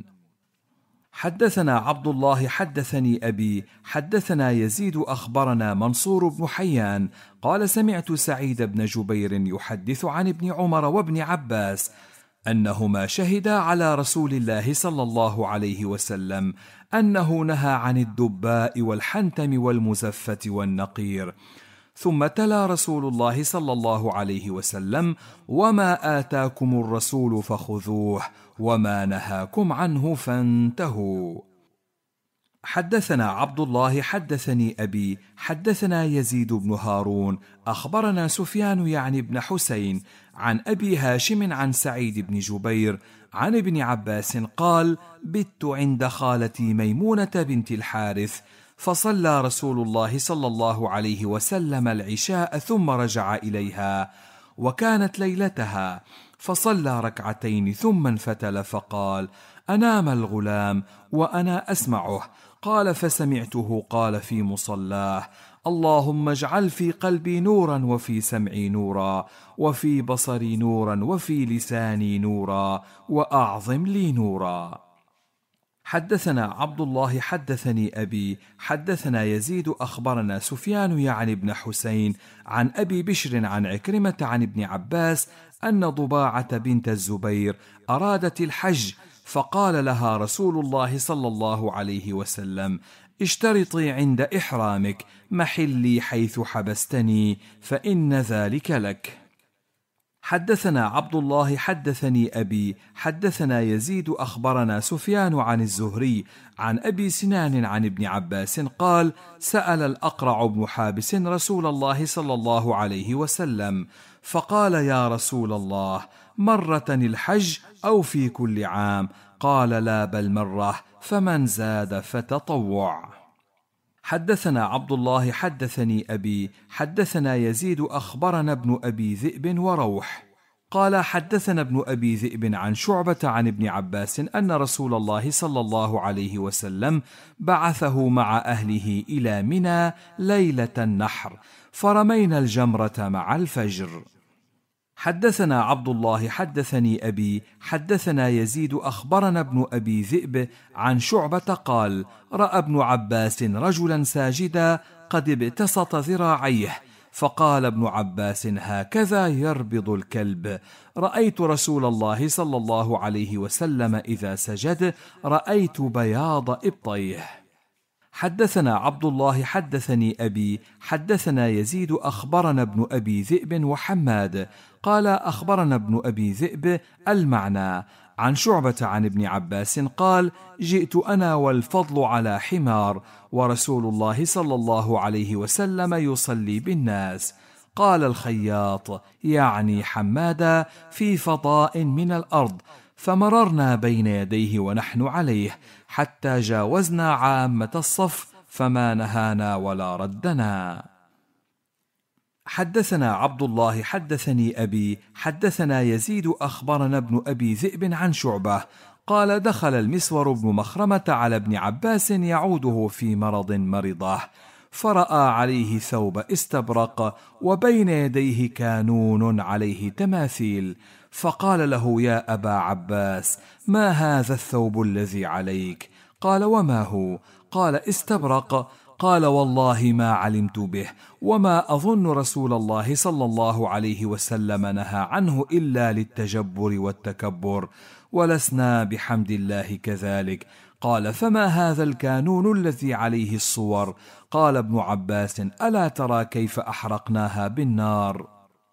حدثنا عبد الله حدثني أبي حدثنا يزيد أخبرنا منصور بن حيان قال: سمعت سعيد بن جبير يحدث عن ابن عمر وابن عباس أنهما شهدا على رسول الله صلى الله عليه وسلم أنه نهى عن الدباء والحنتم والمزفة والنقير. ثم تلا رسول الله صلى الله عليه وسلم: وما آتاكم الرسول فخذوه وما نهاكم عنه فانتهوا. حدثنا عبد الله حدثني أبي حدثنا يزيد بن هارون أخبرنا سفيان يعني بن حسين عن أبي هاشم عن سعيد بن جبير عن ابن عباس قال: بت عند خالتي ميمونة بنت الحارث، فصلى رسول الله صلى الله عليه وسلم العشاء ثم رجع إليها، وكانت ليلتها، فصلى ركعتين ثم انفتل فقال: أنام الغلام وأنا أسمعه. قال: فسمعته قال في مصلاه: اللهم اجعل في قلبي نورا وفي سمعي نورا وفي بصري نورا وفي لساني نورا وأعظم لي نورا. حدثنا عبد الله حدثني أبي حدثنا يزيد أخبرنا سفيان يعني بن حسين عن أبي بشر عن عكرمة عن ابن عباس أن ضباعة بنت الزبير أرادت الحج، فقال لها رسول الله صلى الله عليه وسلم: اشترطي عند إحرامك محلي حيث حبستني فإن ذلك لك. حدثنا عبد الله حدثني أبي حدثنا يزيد أخبرنا سفيان عن الزهري عن أبي سنان عن ابن عباس قال: سأل الأقرع بن حابس رسول الله صلى الله عليه وسلم فقال: يا رسول الله، مرة الحج أو في كل عام؟ قال: لا بل مرة، فمن زاد فتطوع. حدثنا عبد الله حدثني أبي حدثنا يزيد أخبرنا ابن أبي ذئب وروح قال: حدثنا ابن أبي ذئب عن شعبة عن ابن عباس أن رسول الله صلى الله عليه وسلم بعثه مع أهله إلى منى ليلة النحر، فرمينا الجمرة مع الفجر. حدثنا عبد الله حدثني أبي حدثنا يزيد أخبرنا ابن أبي ذئب عن شعبة قال: رأى ابن عباس رجلا ساجدا قد ابتسط ذراعيه، فقال ابن عباس: هكذا يربض الكلب. رأيت رسول الله صلى الله عليه وسلم إذا سجد رأيت بياض إبطيه. حدثنا عبد الله حدثني أبي حدثنا يزيد أخبرنا ابن أبي ذئب وحماد قال: أخبرنا ابن أبي ذئب المعنى عن شعبة عن ابن عباس قال: جئت أنا والفضل على حمار ورسول الله صلى الله عليه وسلم يصلي بالناس. قال الخياط يعني حمادا: في فضاء من الأرض، فمررنا بين يديه ونحن عليه حتى جاوزنا عامة الصف فما نهانا ولا ردنا. حدثنا عبد الله حدثني أبي حدثنا يزيد أخبرنا ابن أبي ذئب عن شعبة قال دخل المسور بن مخرمة على ابن عباس يعوده في مرض مرضه، فرأى عليه ثوب استبرق وبين يديه كانون عليه تماثيل، فقال له يا أبا عباس ما هذا الثوب الذي عليك؟ قال وما هو؟ قال استبرق. قال والله ما علمت به، وما أظن رسول الله صلى الله عليه وسلم نهى عنه إلا للتجبر والتكبر، ولسنا بحمد الله كذلك. قال فما هذا الكانون الذي عليه الصور؟ قال ابن عباس ألا ترى كيف أحرقناها بالنار؟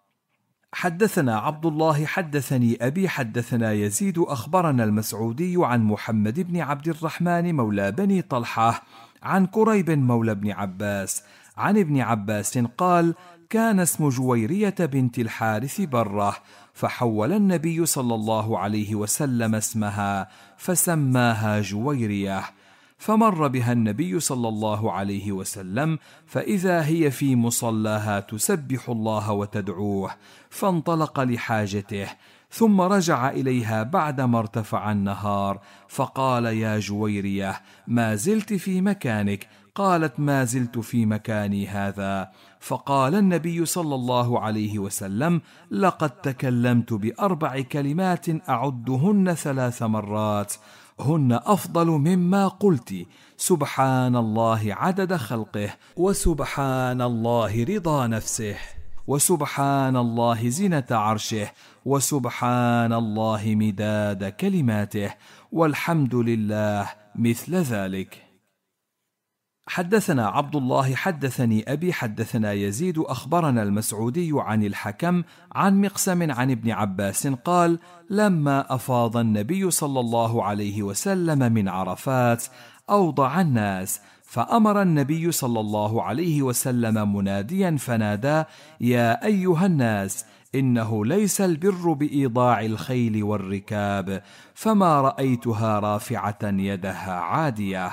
حدثنا عبد الله حدثني أبي حدثنا يزيد أخبرنا المسعودي عن محمد بن عبد الرحمن مولى بني طلحة عن كريب مولى ابن عباس عن ابن عباس قال كان اسم جويرية بنت الحارث برة، فحول النبي صلى الله عليه وسلم اسمها فسماها جويرية، فمر بها النبي صلى الله عليه وسلم فإذا هي في مصلاها تسبح الله وتدعوه، فانطلق لحاجته ثم رجع إليها بعدما ارتفع النهار فقال يا جويرية ما زلت في مكانك؟ قالت ما زلت في مكاني هذا. فقال النبي صلى الله عليه وسلم لقد تكلمت ب4 كلمات أعدهن 3 مرات هن أفضل مما قلت: سبحان الله عدد خلقه، وسبحان الله رضا نفسه، وسبحان الله زنة عرشه، وسبحان الله مداد كلماته، والحمد لله مثل ذلك. حدثنا عبد الله حدثني أبي حدثنا يزيد أخبرنا المسعودي عن الحكم عن مقسم عن ابن عباس قال لما أفاض النبي صلى الله عليه وسلم من عرفات أوضع الناس، فأمر النبي صلى الله عليه وسلم مناديا فنادى يا أيها الناس إنه ليس البر بإيضاع الخيل والركاب، فما رأيتها رافعة يدها عادية.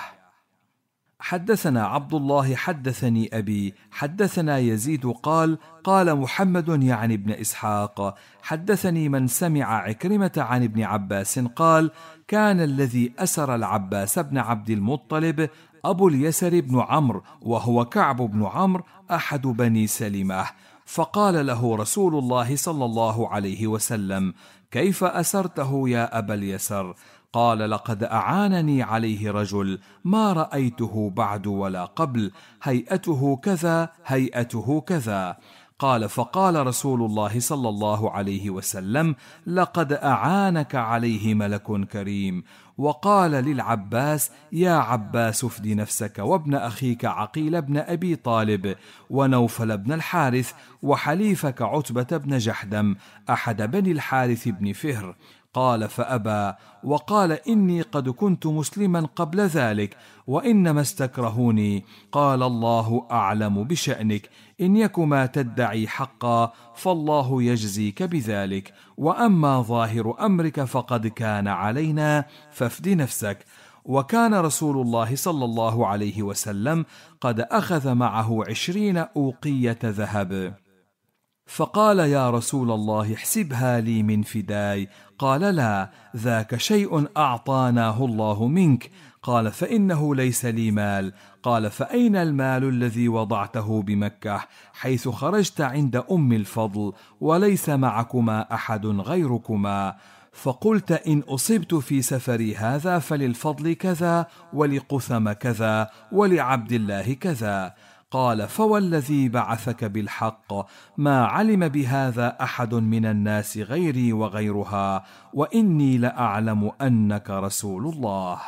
حدثنا عبد الله حدثني أبي حدثنا يزيد قال قال محمد يعني ابن إسحاق حدثني من سمع عكرمة عن ابن عباس قال كان الذي أسر العباس بن عبد المطلب أبو اليسر بن عمرو، وهو كعب بن عمرو أحد بني سلمة، فقال له رسول الله صلى الله عليه وسلم كيف أسرته يا أبا اليسر؟ قال لقد أعانني عليه رجل ما رأيته بعد ولا قبل، هيئته كذا هيئته كذا. قال فقال رسول الله صلى الله عليه وسلم لقد أعانك عليه ملك كريم. وقال للعباس يا عباس افد نفسك وابن أخيك عقيل بن أبي طالب ونوفل بن الحارث وحليفك عتبة بن جحدم أحد بني الحارث بن فهر. قال فأبى، وقال إني قد كنت مسلما قبل ذلك وإنما استكرهوني. قال الله أعلم بشأنك، إن يك ما تدعي حقا فالله يجزيك بذلك، وأما ظاهر أمرك فقد كان علينا فافد نفسك. وكان رسول الله صلى الله عليه وسلم قد أخذ معه 20 أوقية ذهب، فقال يا رسول الله احسبها لي من فداي. قال لا، ذاك شيء أعطاناه الله منك. قال فإنه ليس لي مال. قال فأين المال الذي وضعته بمكة حيث خرجت عند أم الفضل وليس معكما أحد غيركما؟ فقلت إن أصبت في سفري هذا فللفضل كذا ولقثم كذا ولعبد الله كذا. قال فوالذي بعثك بالحق ما علم بهذا أحد من الناس غيري وغيرها، وإني لأعلم أنك رسول الله.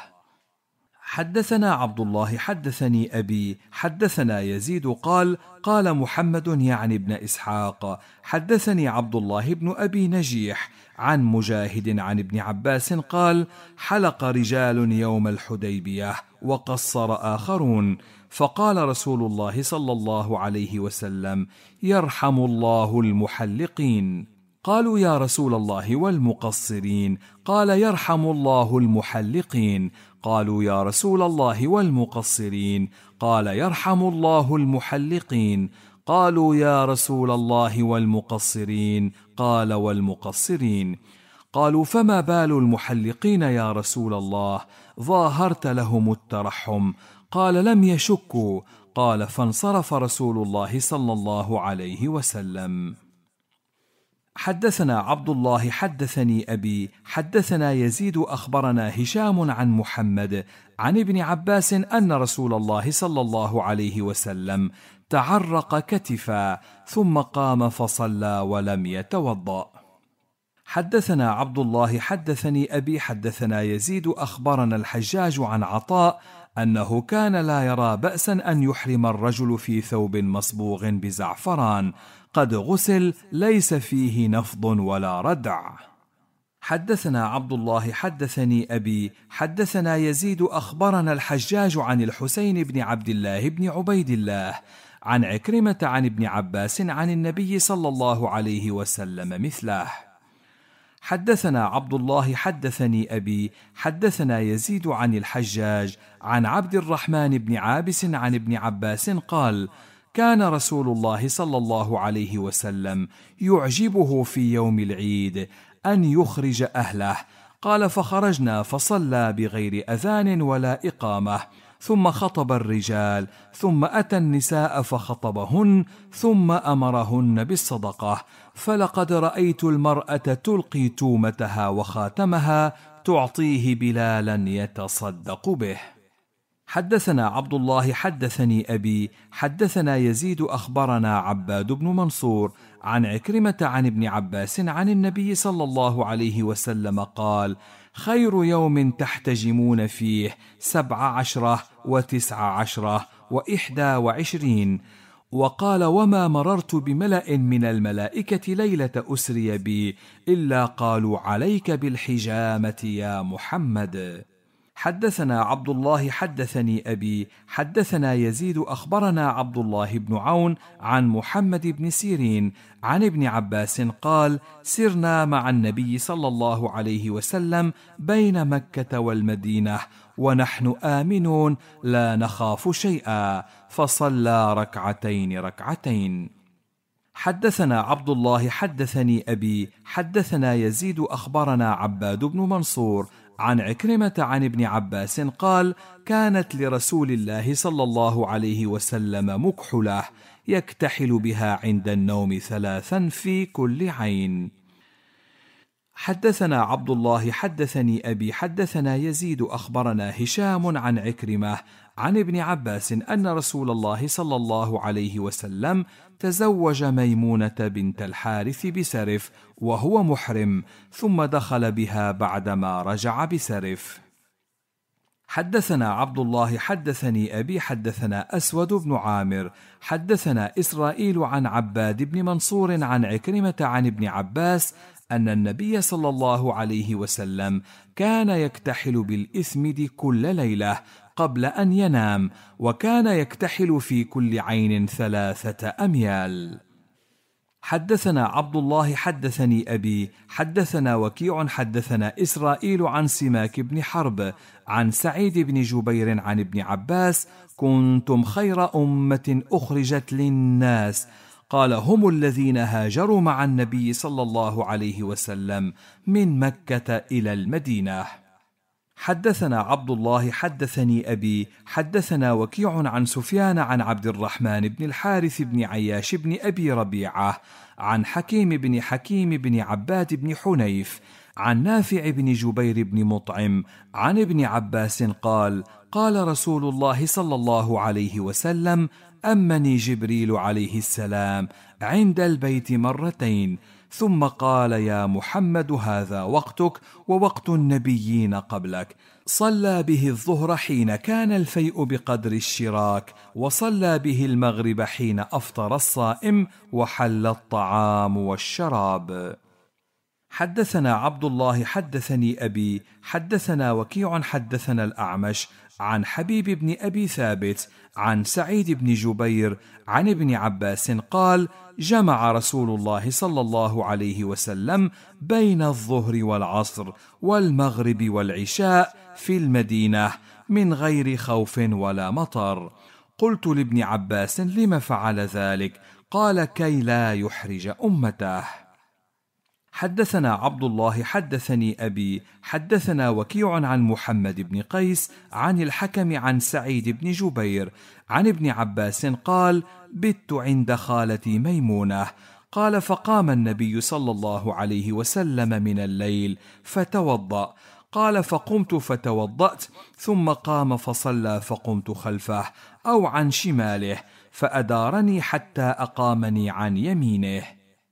حدثنا عبد الله حدثني أبي حدثنا يزيد قال قال محمد يعني ابن إسحاق حدثني عبد الله بن أبي نجيح عن مجاهد عن ابن عباس قال حلق رجال يوم الحديبية وقصر آخرون، فقال رسول الله صلى الله عليه وسلم يرحم الله المحلقين. قالوا يا رسول الله والمقصرين؟ قال يرحم الله المحلقين. قالوا يا رسول الله والمقصرين؟ قال يرحم الله المحلقين. قالوا يا رسول الله والمقصرين؟ قال والمقصرين. قالوا فما بال المحلقين يا رسول الله؟ ظاهرت لهم الترحم. قال لم يشكوا. قال فانصرف رسول الله صلى الله عليه وسلم. حدثنا عبد الله حدثني أبي حدثنا يزيد أخبرنا هشام عن محمد عن ابن عباس أن رسول الله صلى الله عليه وسلم تعرق كتفا ثم قام فصلى ولم يتوضأ. حدثنا عبد الله حدثني أبي حدثنا يزيد أخبرنا الحجاج عن عطاء أنه كان لا يرى بأسا أن يحرم الرجل في ثوب مصبوغ بزعفران قد غسل ليس فيه نفض ولا ردع. حدثنا عبد الله حدثني أبي حدثنا يزيد أخبرنا الحجاج عن الحسين بن عبد الله بن عبيد الله عن عكرمة عن ابن عباس عن النبي صلى الله عليه وسلم مثله. حدثنا عبد الله حدثني أبي حدثنا يزيد عن الحجاج عن عبد الرحمن بن عابس عن ابن عباس قال كان رسول الله صلى الله عليه وسلم يعجبه في يوم العيد أن يخرج أهله. قال فخرجنا فصلى بغير أذان ولا إقامة ثم خطب الرجال ثم أتى النساء فخطبهن ثم أمرهن بالصدقة فلقد رأيت المرأة تلقي تومتها وخاتمها تعطيه بلالا يتصدق به. حدثنا عبد الله حدثني أبي حدثنا يزيد أخبرنا عباد بن منصور عن عكرمة عن ابن عباس عن النبي صلى الله عليه وسلم قال خير يوم تحتجمون فيه 17 و19 و21. وقال وما مررت بملأ من الملائكة ليلة أسري بي إلا قالوا عليك بالحجامة يا محمد. حدثنا عبد الله حدثني أبي حدثنا يزيد أخبرنا عبد الله بن عون عن محمد بن سيرين عن ابن عباس قال سرنا مع النبي صلى الله عليه وسلم بين مكة والمدينة ونحن آمنون لا نخاف شيئا فصلى ركعتين. حدثنا عبد الله حدثني أبي حدثنا يزيد أخبرنا عباد بن منصور عن عكرمة عن ابن عباس قال كانت لرسول الله صلى الله عليه وسلم مكحلة يكتحل بها عند النوم 3 في كل عين. حدثنا عبد الله حدثني أبي حدثنا يزيد أخبرنا هشام عن عكرمة عن ابن عباس أن رسول الله صلى الله عليه وسلم تزوج ميمونة بنت الحارث بسرف وهو محرم ثم دخل بها بعدما رجع بسرف. حدثنا عبد الله حدثني أبي حدثنا أسود بن عامر حدثنا إسرائيل عن عباد بن منصور عن عكرمة عن ابن عباس أن النبي صلى الله عليه وسلم كان يكتحل بالإثمد كل ليلة قبل أن ينام وكان يكتحل في كل عين 3 أميال. حدثنا عبد الله حدثني أبي حدثنا وكيع حدثنا إسرائيل عن سماك بن حرب عن سعيد بن جبير عن ابن عباس كنتم خير أمة أخرجت للناس قال هم الذين هاجروا مع النبي صلى الله عليه وسلم من مكة إلى المدينة. حدثنا عبد الله حدثني أبي حدثنا وكيع عن سفيان عن عبد الرحمن بن الحارث بن عياش بن أبي ربيعة عن حكيم بن عباد بن حنيف عن نافع بن جبير بن مطعم عن ابن عباس قال قال رسول الله صلى الله عليه وسلم أمني جبريل عليه السلام عند البيت 2 مرات ثم قال يا محمد هذا وقتك ووقت النبيين قبلك صلى به الظهر حين كان الفيء بقدر الشراك وصلى به المغرب حين أفطر الصائم وحل الطعام والشراب. حدثنا عبد الله حدثني أبي حدثنا وكيع حدثنا الأعمش عن حبيب بن أبي ثابت عن سعيد بن جبير عن ابن عباس قال: جمع رسول الله صلى الله عليه وسلم بين الظهر والعصر والمغرب والعشاء في المدينة من غير خوف ولا مطر. قلت لابن عباس: لم فعل ذلك؟ قال: كي لا يحرج أمته. حدثنا عبد الله حدثني أبي حدثنا وكيع عن محمد بن قيس عن الحكم عن سعيد بن جبير عن ابن عباس قال: بت عند خالتي ميمونة. قال: فقام النبي صلى الله عليه وسلم من الليل فتوضأ. قال: فقمت فتوضأت، ثم قام فصلى فقمت خلفه أو عن شماله، فأدارني حتى أقامني عن يمينه.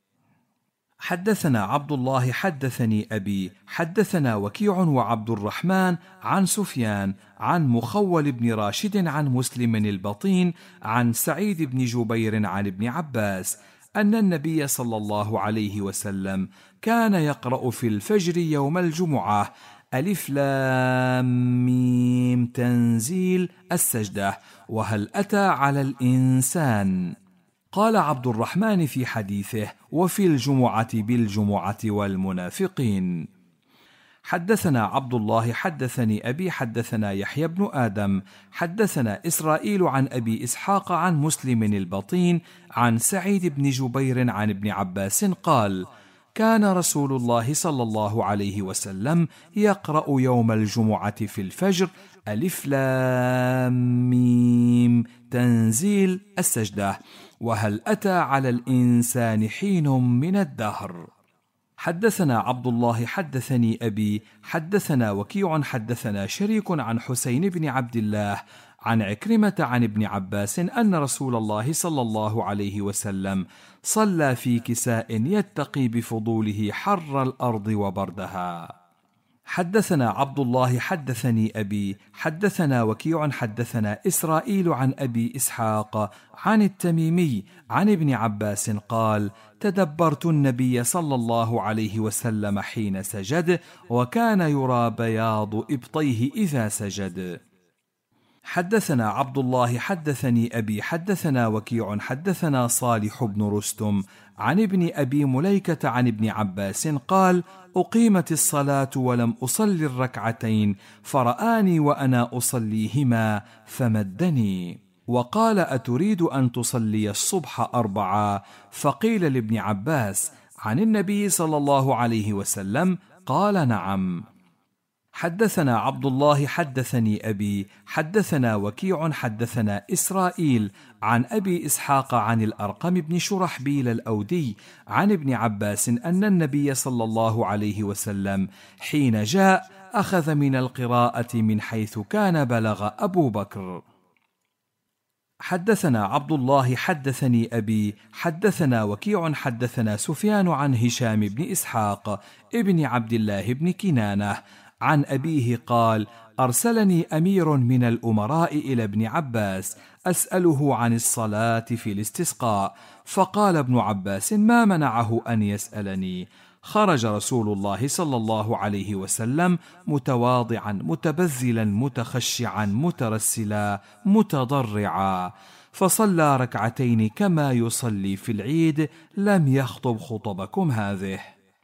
حدثنا عبد الله حدثني أبي حدثنا وكيع وعبد الرحمن عن سفيان عن مخول بن راشد عن مسلم البطين عن سعيد بن جبير عن ابن عباس أن النبي صلى الله عليه وسلم كان يقرأ في الفجر يوم الجمعة: ألف لام ميم تنزيل السجدة وهل أتى على الإنسان. قال عبد الرحمن في حديثه: وفي الجمعة بالجمعة والمنافقين. حدثنا عبد الله حدثني أبي حدثنا يحيى بن آدم حدثنا إسرائيل عن أبي إسحاق عن مسلم البطين عن سعيد بن جبير عن ابن عباس قال: كان رسول الله صلى الله عليه وسلم يقرأ يوم الجمعة في الفجر: ألف لام ميم تنزيل السجدة وهل أتى على الإنسان حين من الدهر. حدثنا عبد الله حدثني أبي حدثنا وكيع حدثنا شريك عن حسين بن عبد الله عن عكرمة عن ابن عباس أن رسول الله صلى الله عليه وسلم صلى في كساء يتقي بفضوله حر الأرض وبردها. حدثنا عبد الله حدثني أبي حدثنا وكيع حدثنا إسرائيل عن أبي إسحاق عن التميمي عن ابن عباس قال: تدبرت النبي صلى الله عليه وسلم حين سجد، وكان يرى بياض إبطيه إذا سجد. حدثنا عبد الله حدثني أبي حدثنا وكيع حدثنا صالح بن رستم عن ابن أبي مليكة عن ابن عباس قال: أقيمت الصلاة ولم أصلي الركعتين فرآني وأنا أصليهما فمدني، وقال: أتريد أن تصلي الصبح 4؟ فقيل لابن عباس: عن النبي صلى الله عليه وسلم؟ قال: نعم. حدثنا عبد الله حدثني أبي حدثنا وكيع حدثنا إسرائيل عن أبي إسحاق عن الأرقم بن شرحبيل الأودي عن ابن عباس أن النبي صلى الله عليه وسلم حين جاء أخذ من القراءة من حيث كان بلغ أبو بكر. حدثنا عبد الله حدثني أبي حدثنا وكيع حدثنا سفيان عن هشام بن إسحاق ابن عبد الله بن كنانة عن أبيه قال: أرسلني أمير من الأمراء إلى ابن عباس أسأله عن الصلاة في الاستسقاء، فقال ابن عباس: ما منعه أن يسألني؟ خرج رسول الله صلى الله عليه وسلم متواضعا متبذلا متخشعا مترسلا متضرعا، فصلى ركعتين كما يصلي في العيد، لم يخطب خطبكم هذه.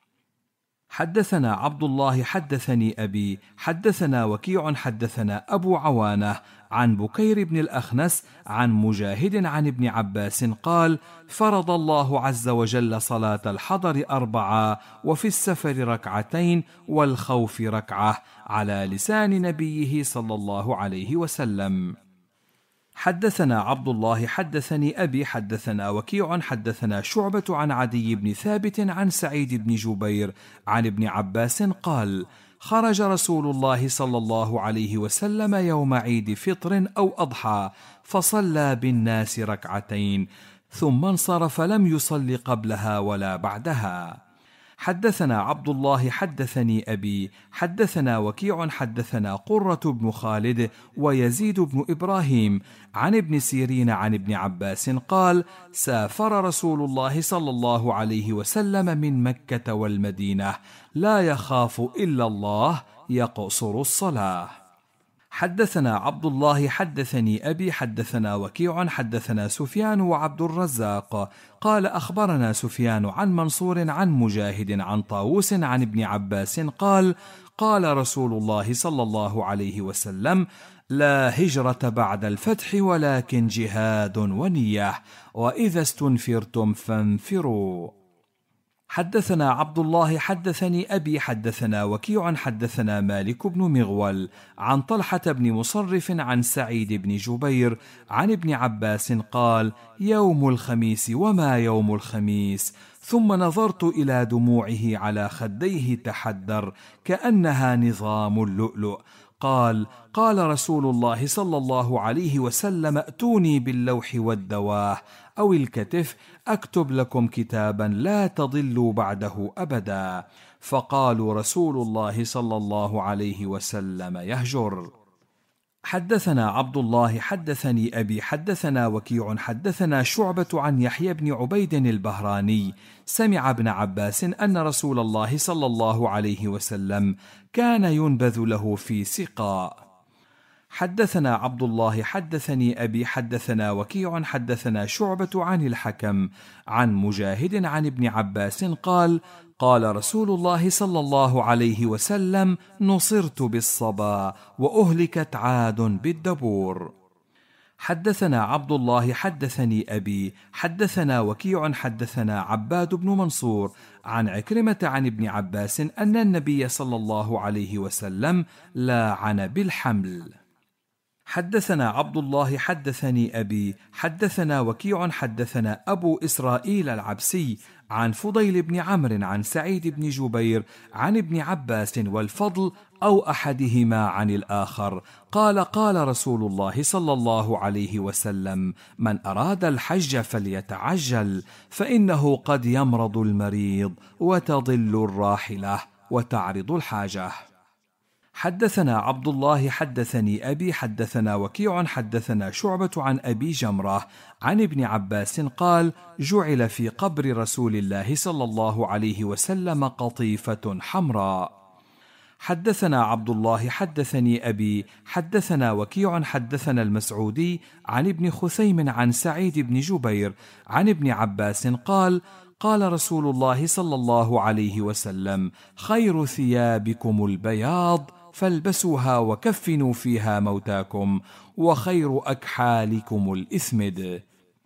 حدثنا عبد الله حدثني أبي حدثنا وكيع حدثنا أبو عوانة عن بكير بن الأخنس عن مجاهد عن ابن عباس قال: فرض الله عز وجل صلاة الحضر 4 وفي السفر ركعتين والخوف ركعة على لسان نبيه صلى الله عليه وسلم. حدثنا عبد الله حدثني أبي حدثنا وكيع حدثنا شعبة عن عدي بن ثابت عن سعيد بن جبير عن ابن عباس قال: خرج رسول الله صلى الله عليه وسلم يوم عيد فطر أو أضحى فصلى بالناس ركعتين ثم انصرف، لم يصل قبلها ولا بعدها. حدثنا عبد الله حدثني أبي حدثنا وكيع حدثنا قرة بن خالد ويزيد بن إبراهيم عن ابن سيرين عن ابن عباس قال: سافر رسول الله صلى الله عليه وسلم من مكة والمدينة لا يخاف إلا الله، يقصر الصلاة. حدثنا عبد الله حدثني أبي حدثنا وكيع حدثنا سفيان وعبد الرزاق قال أخبرنا سفيان عن منصور عن مجاهد عن طاووس عن ابن عباس قال قال رسول الله صلى الله عليه وسلم: لا هجرة بعد الفتح ولكن جهاد ونية، وإذا استنفرتم فانفروا. حدثنا عبد الله حدثني أبي حدثنا وكيع حدثنا مالك بن مغول عن طلحة بن مصرف عن سعيد بن جبير عن ابن عباس قال: يوم الخميس وما يوم الخميس؟ ثم نظرت إلى دموعه على خديه تحدر كأنها نظام اللؤلؤ. قال: قال رسول الله صلى الله عليه وسلم: ائتوني باللوح والدواه أو الكتف أكتب لكم كتابا لا تضلوا بعده أبدا. فقالوا: رسول الله صلى الله عليه وسلم يهجر. حدثنا عبد الله حدثني أبي حدثنا وكيع حدثنا شعبة عن يحيى بن عبيد البهراني سمع ابن عباس أن رسول الله صلى الله عليه وسلم كان ينبذ له في سقاء. حدثنا عبد الله حدثني أبي حدثنا وكيع حدثنا شعبة عن الحكم عن مجاهد عن ابن عباس قال: قال رسول الله صلى الله عليه وسلم: نصرت بالصبا وأهلكت عاد بالدبور. حدثنا عبد الله حدثني أبي حدثنا وكيع حدثنا عباد بن منصور عن عكرمة عن ابن عباس أن النبي صلى الله عليه وسلم لاعن بالحمل. حدثنا عبد الله حدثني أبي حدثنا وكيع حدثنا أبو إسرائيل العبسي عن فضيل بن عمرو عن سعيد بن جبير عن ابن عباس والفضل أو أحدهما عن الآخر قال: قال رسول الله صلى الله عليه وسلم: من أراد الحج فليتعجل، فإنه قد يمرض المريض وتضل الراحلة وتعرض الحاجة. حدثنا عبد الله حدثني أبي حدثنا وكيع حدثنا شعبة عن أبي جمرة عن ابن عباس قال: جعل في قبر رسول الله صلى الله عليه وسلم قطيفة حمراء. حدثنا عبد الله حدثني أبي حدثنا وكيع حدثنا المسعودي عن ابن خثيم عن سعيد بن جبير عن ابن عباس قال: قال رسول الله صلى الله عليه وسلم: خير ثيابكم البياض فالبسوها وكفنوا فيها موتاكم، وخير أكحالكم الإثمد.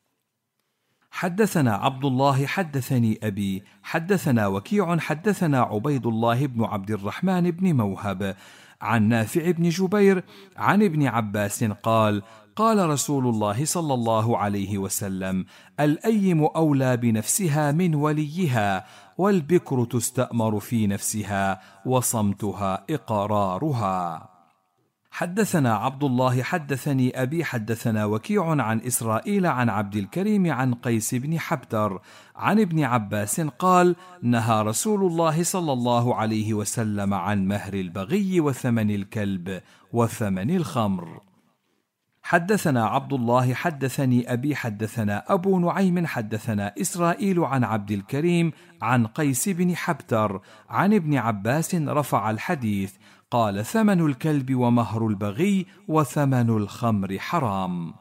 حدثنا عبد الله حدثني أبي حدثنا وكيع حدثنا عبيد الله بن عبد الرحمن بن موهب عن نافع بن جبير عن ابن عباس قال: قال رسول الله صلى الله عليه وسلم: الأيم أولى بنفسها من وليها، والبكر تستأمر في نفسها، وصمتها إقرارها. حدثنا عبد الله حدثني أبي حدثنا وكيع عن إسرائيل عن عبد الكريم عن قيس بن حبتر عن ابن عباس قال: نهى رسول الله صلى الله عليه وسلم عن مهر البغي وثمن الكلب وثمن الخمر. حدثنا عبد الله حدثني أبي حدثنا أبو نعيم حدثنا إسرائيل عن عبد الكريم عن قيس بن حبتر عن ابن عباس رفع الحديث قال: ثمن الكلب ومهر البغي وثمن الخمر حرام.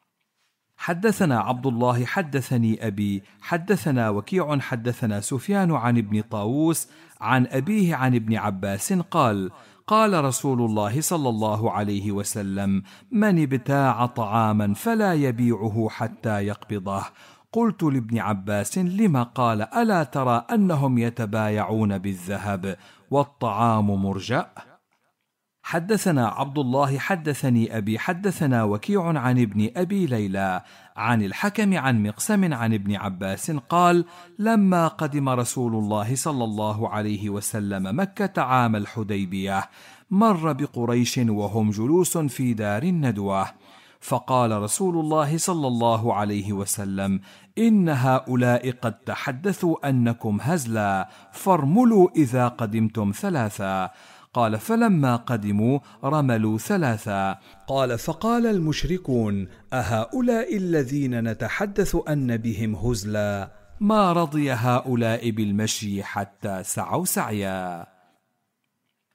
حدثنا عبد الله حدثني أبي حدثنا وكيع حدثنا سفيان عن ابن طاووس عن أبيه عن ابن عباس قال: قال رسول الله صلى الله عليه وسلم: من ابتاع طعاما فلا يبيعه حتى يقبضه. قلت لابن عباس: لما؟ قال: ألا ترى أنهم يتبايعون بالذهب والطعام مرجأ؟ حدثنا عبد الله حدثني أبي حدثنا وكيع عن ابن أبي ليلى عن الحكم عن مقسم عن ابن عباس قال: لما قدم رسول الله صلى الله عليه وسلم مكة عام الحديبية مر بقريش وهم جلوس في دار الندوة، فقال رسول الله صلى الله عليه وسلم: إن هؤلاء قد تحدثوا أنكم هزلا، فارملوا إذا قدمتم ثلاثا. قال: فلما قدموا رملوا ثلاثا. قال: فقال المشركون: أهؤلاء الذين نتحدث أن بهم هزلا؟ ما رضي هؤلاء بالمشي حتى سعوا سعيا.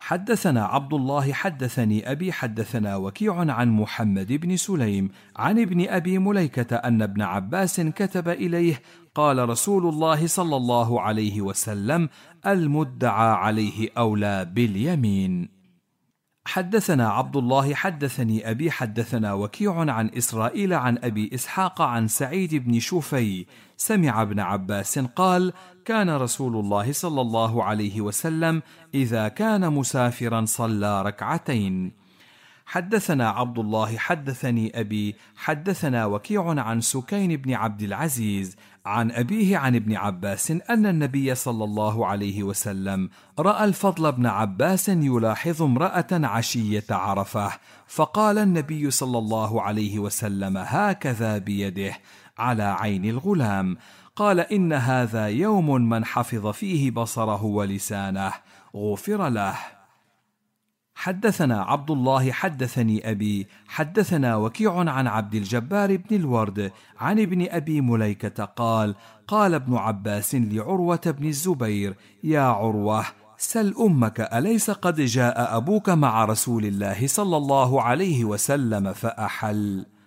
حدثنا عبد الله حدثني أبي حدثنا وكيع عن محمد بن سليم عن ابن أبي مليكة أن ابن عباس كتب إليه قال رسول الله صلى الله عليه وسلم: المدعى عليه أولى باليمين. حدثنا عبد الله حدثني أبي حدثنا وكيع عن إسرائيل عن أبي إسحاق عن سعيد بن شوفي سمع ابن عباس قال: كان رسول الله صلى الله عليه وسلم إذا كان مسافرا صلى ركعتين. حدثنا عبد الله حدثني أبي حدثنا وكيع عن سكين بن عبد العزيز عن أبيه عن ابن عباس أن النبي صلى الله عليه وسلم رأى الفضل بن عباس يلاحظ امرأة عشية عرفة، فقال النبي صلى الله عليه وسلم هكذا بيده على عين الغلام، قال: إن هذا يوم من حفظ فيه بصره ولسانه غفر له. حدثنا عبد الله حدثني أبي حدثنا وكيع عن عبد الجبار بن الورد عن ابن أبي مليكة قال: قال ابن عباس لعروة بن الزبير: يا عروة، سل أمك، أليس قد جاء أبوك مع رسول الله صلى الله عليه وسلم فأحل؟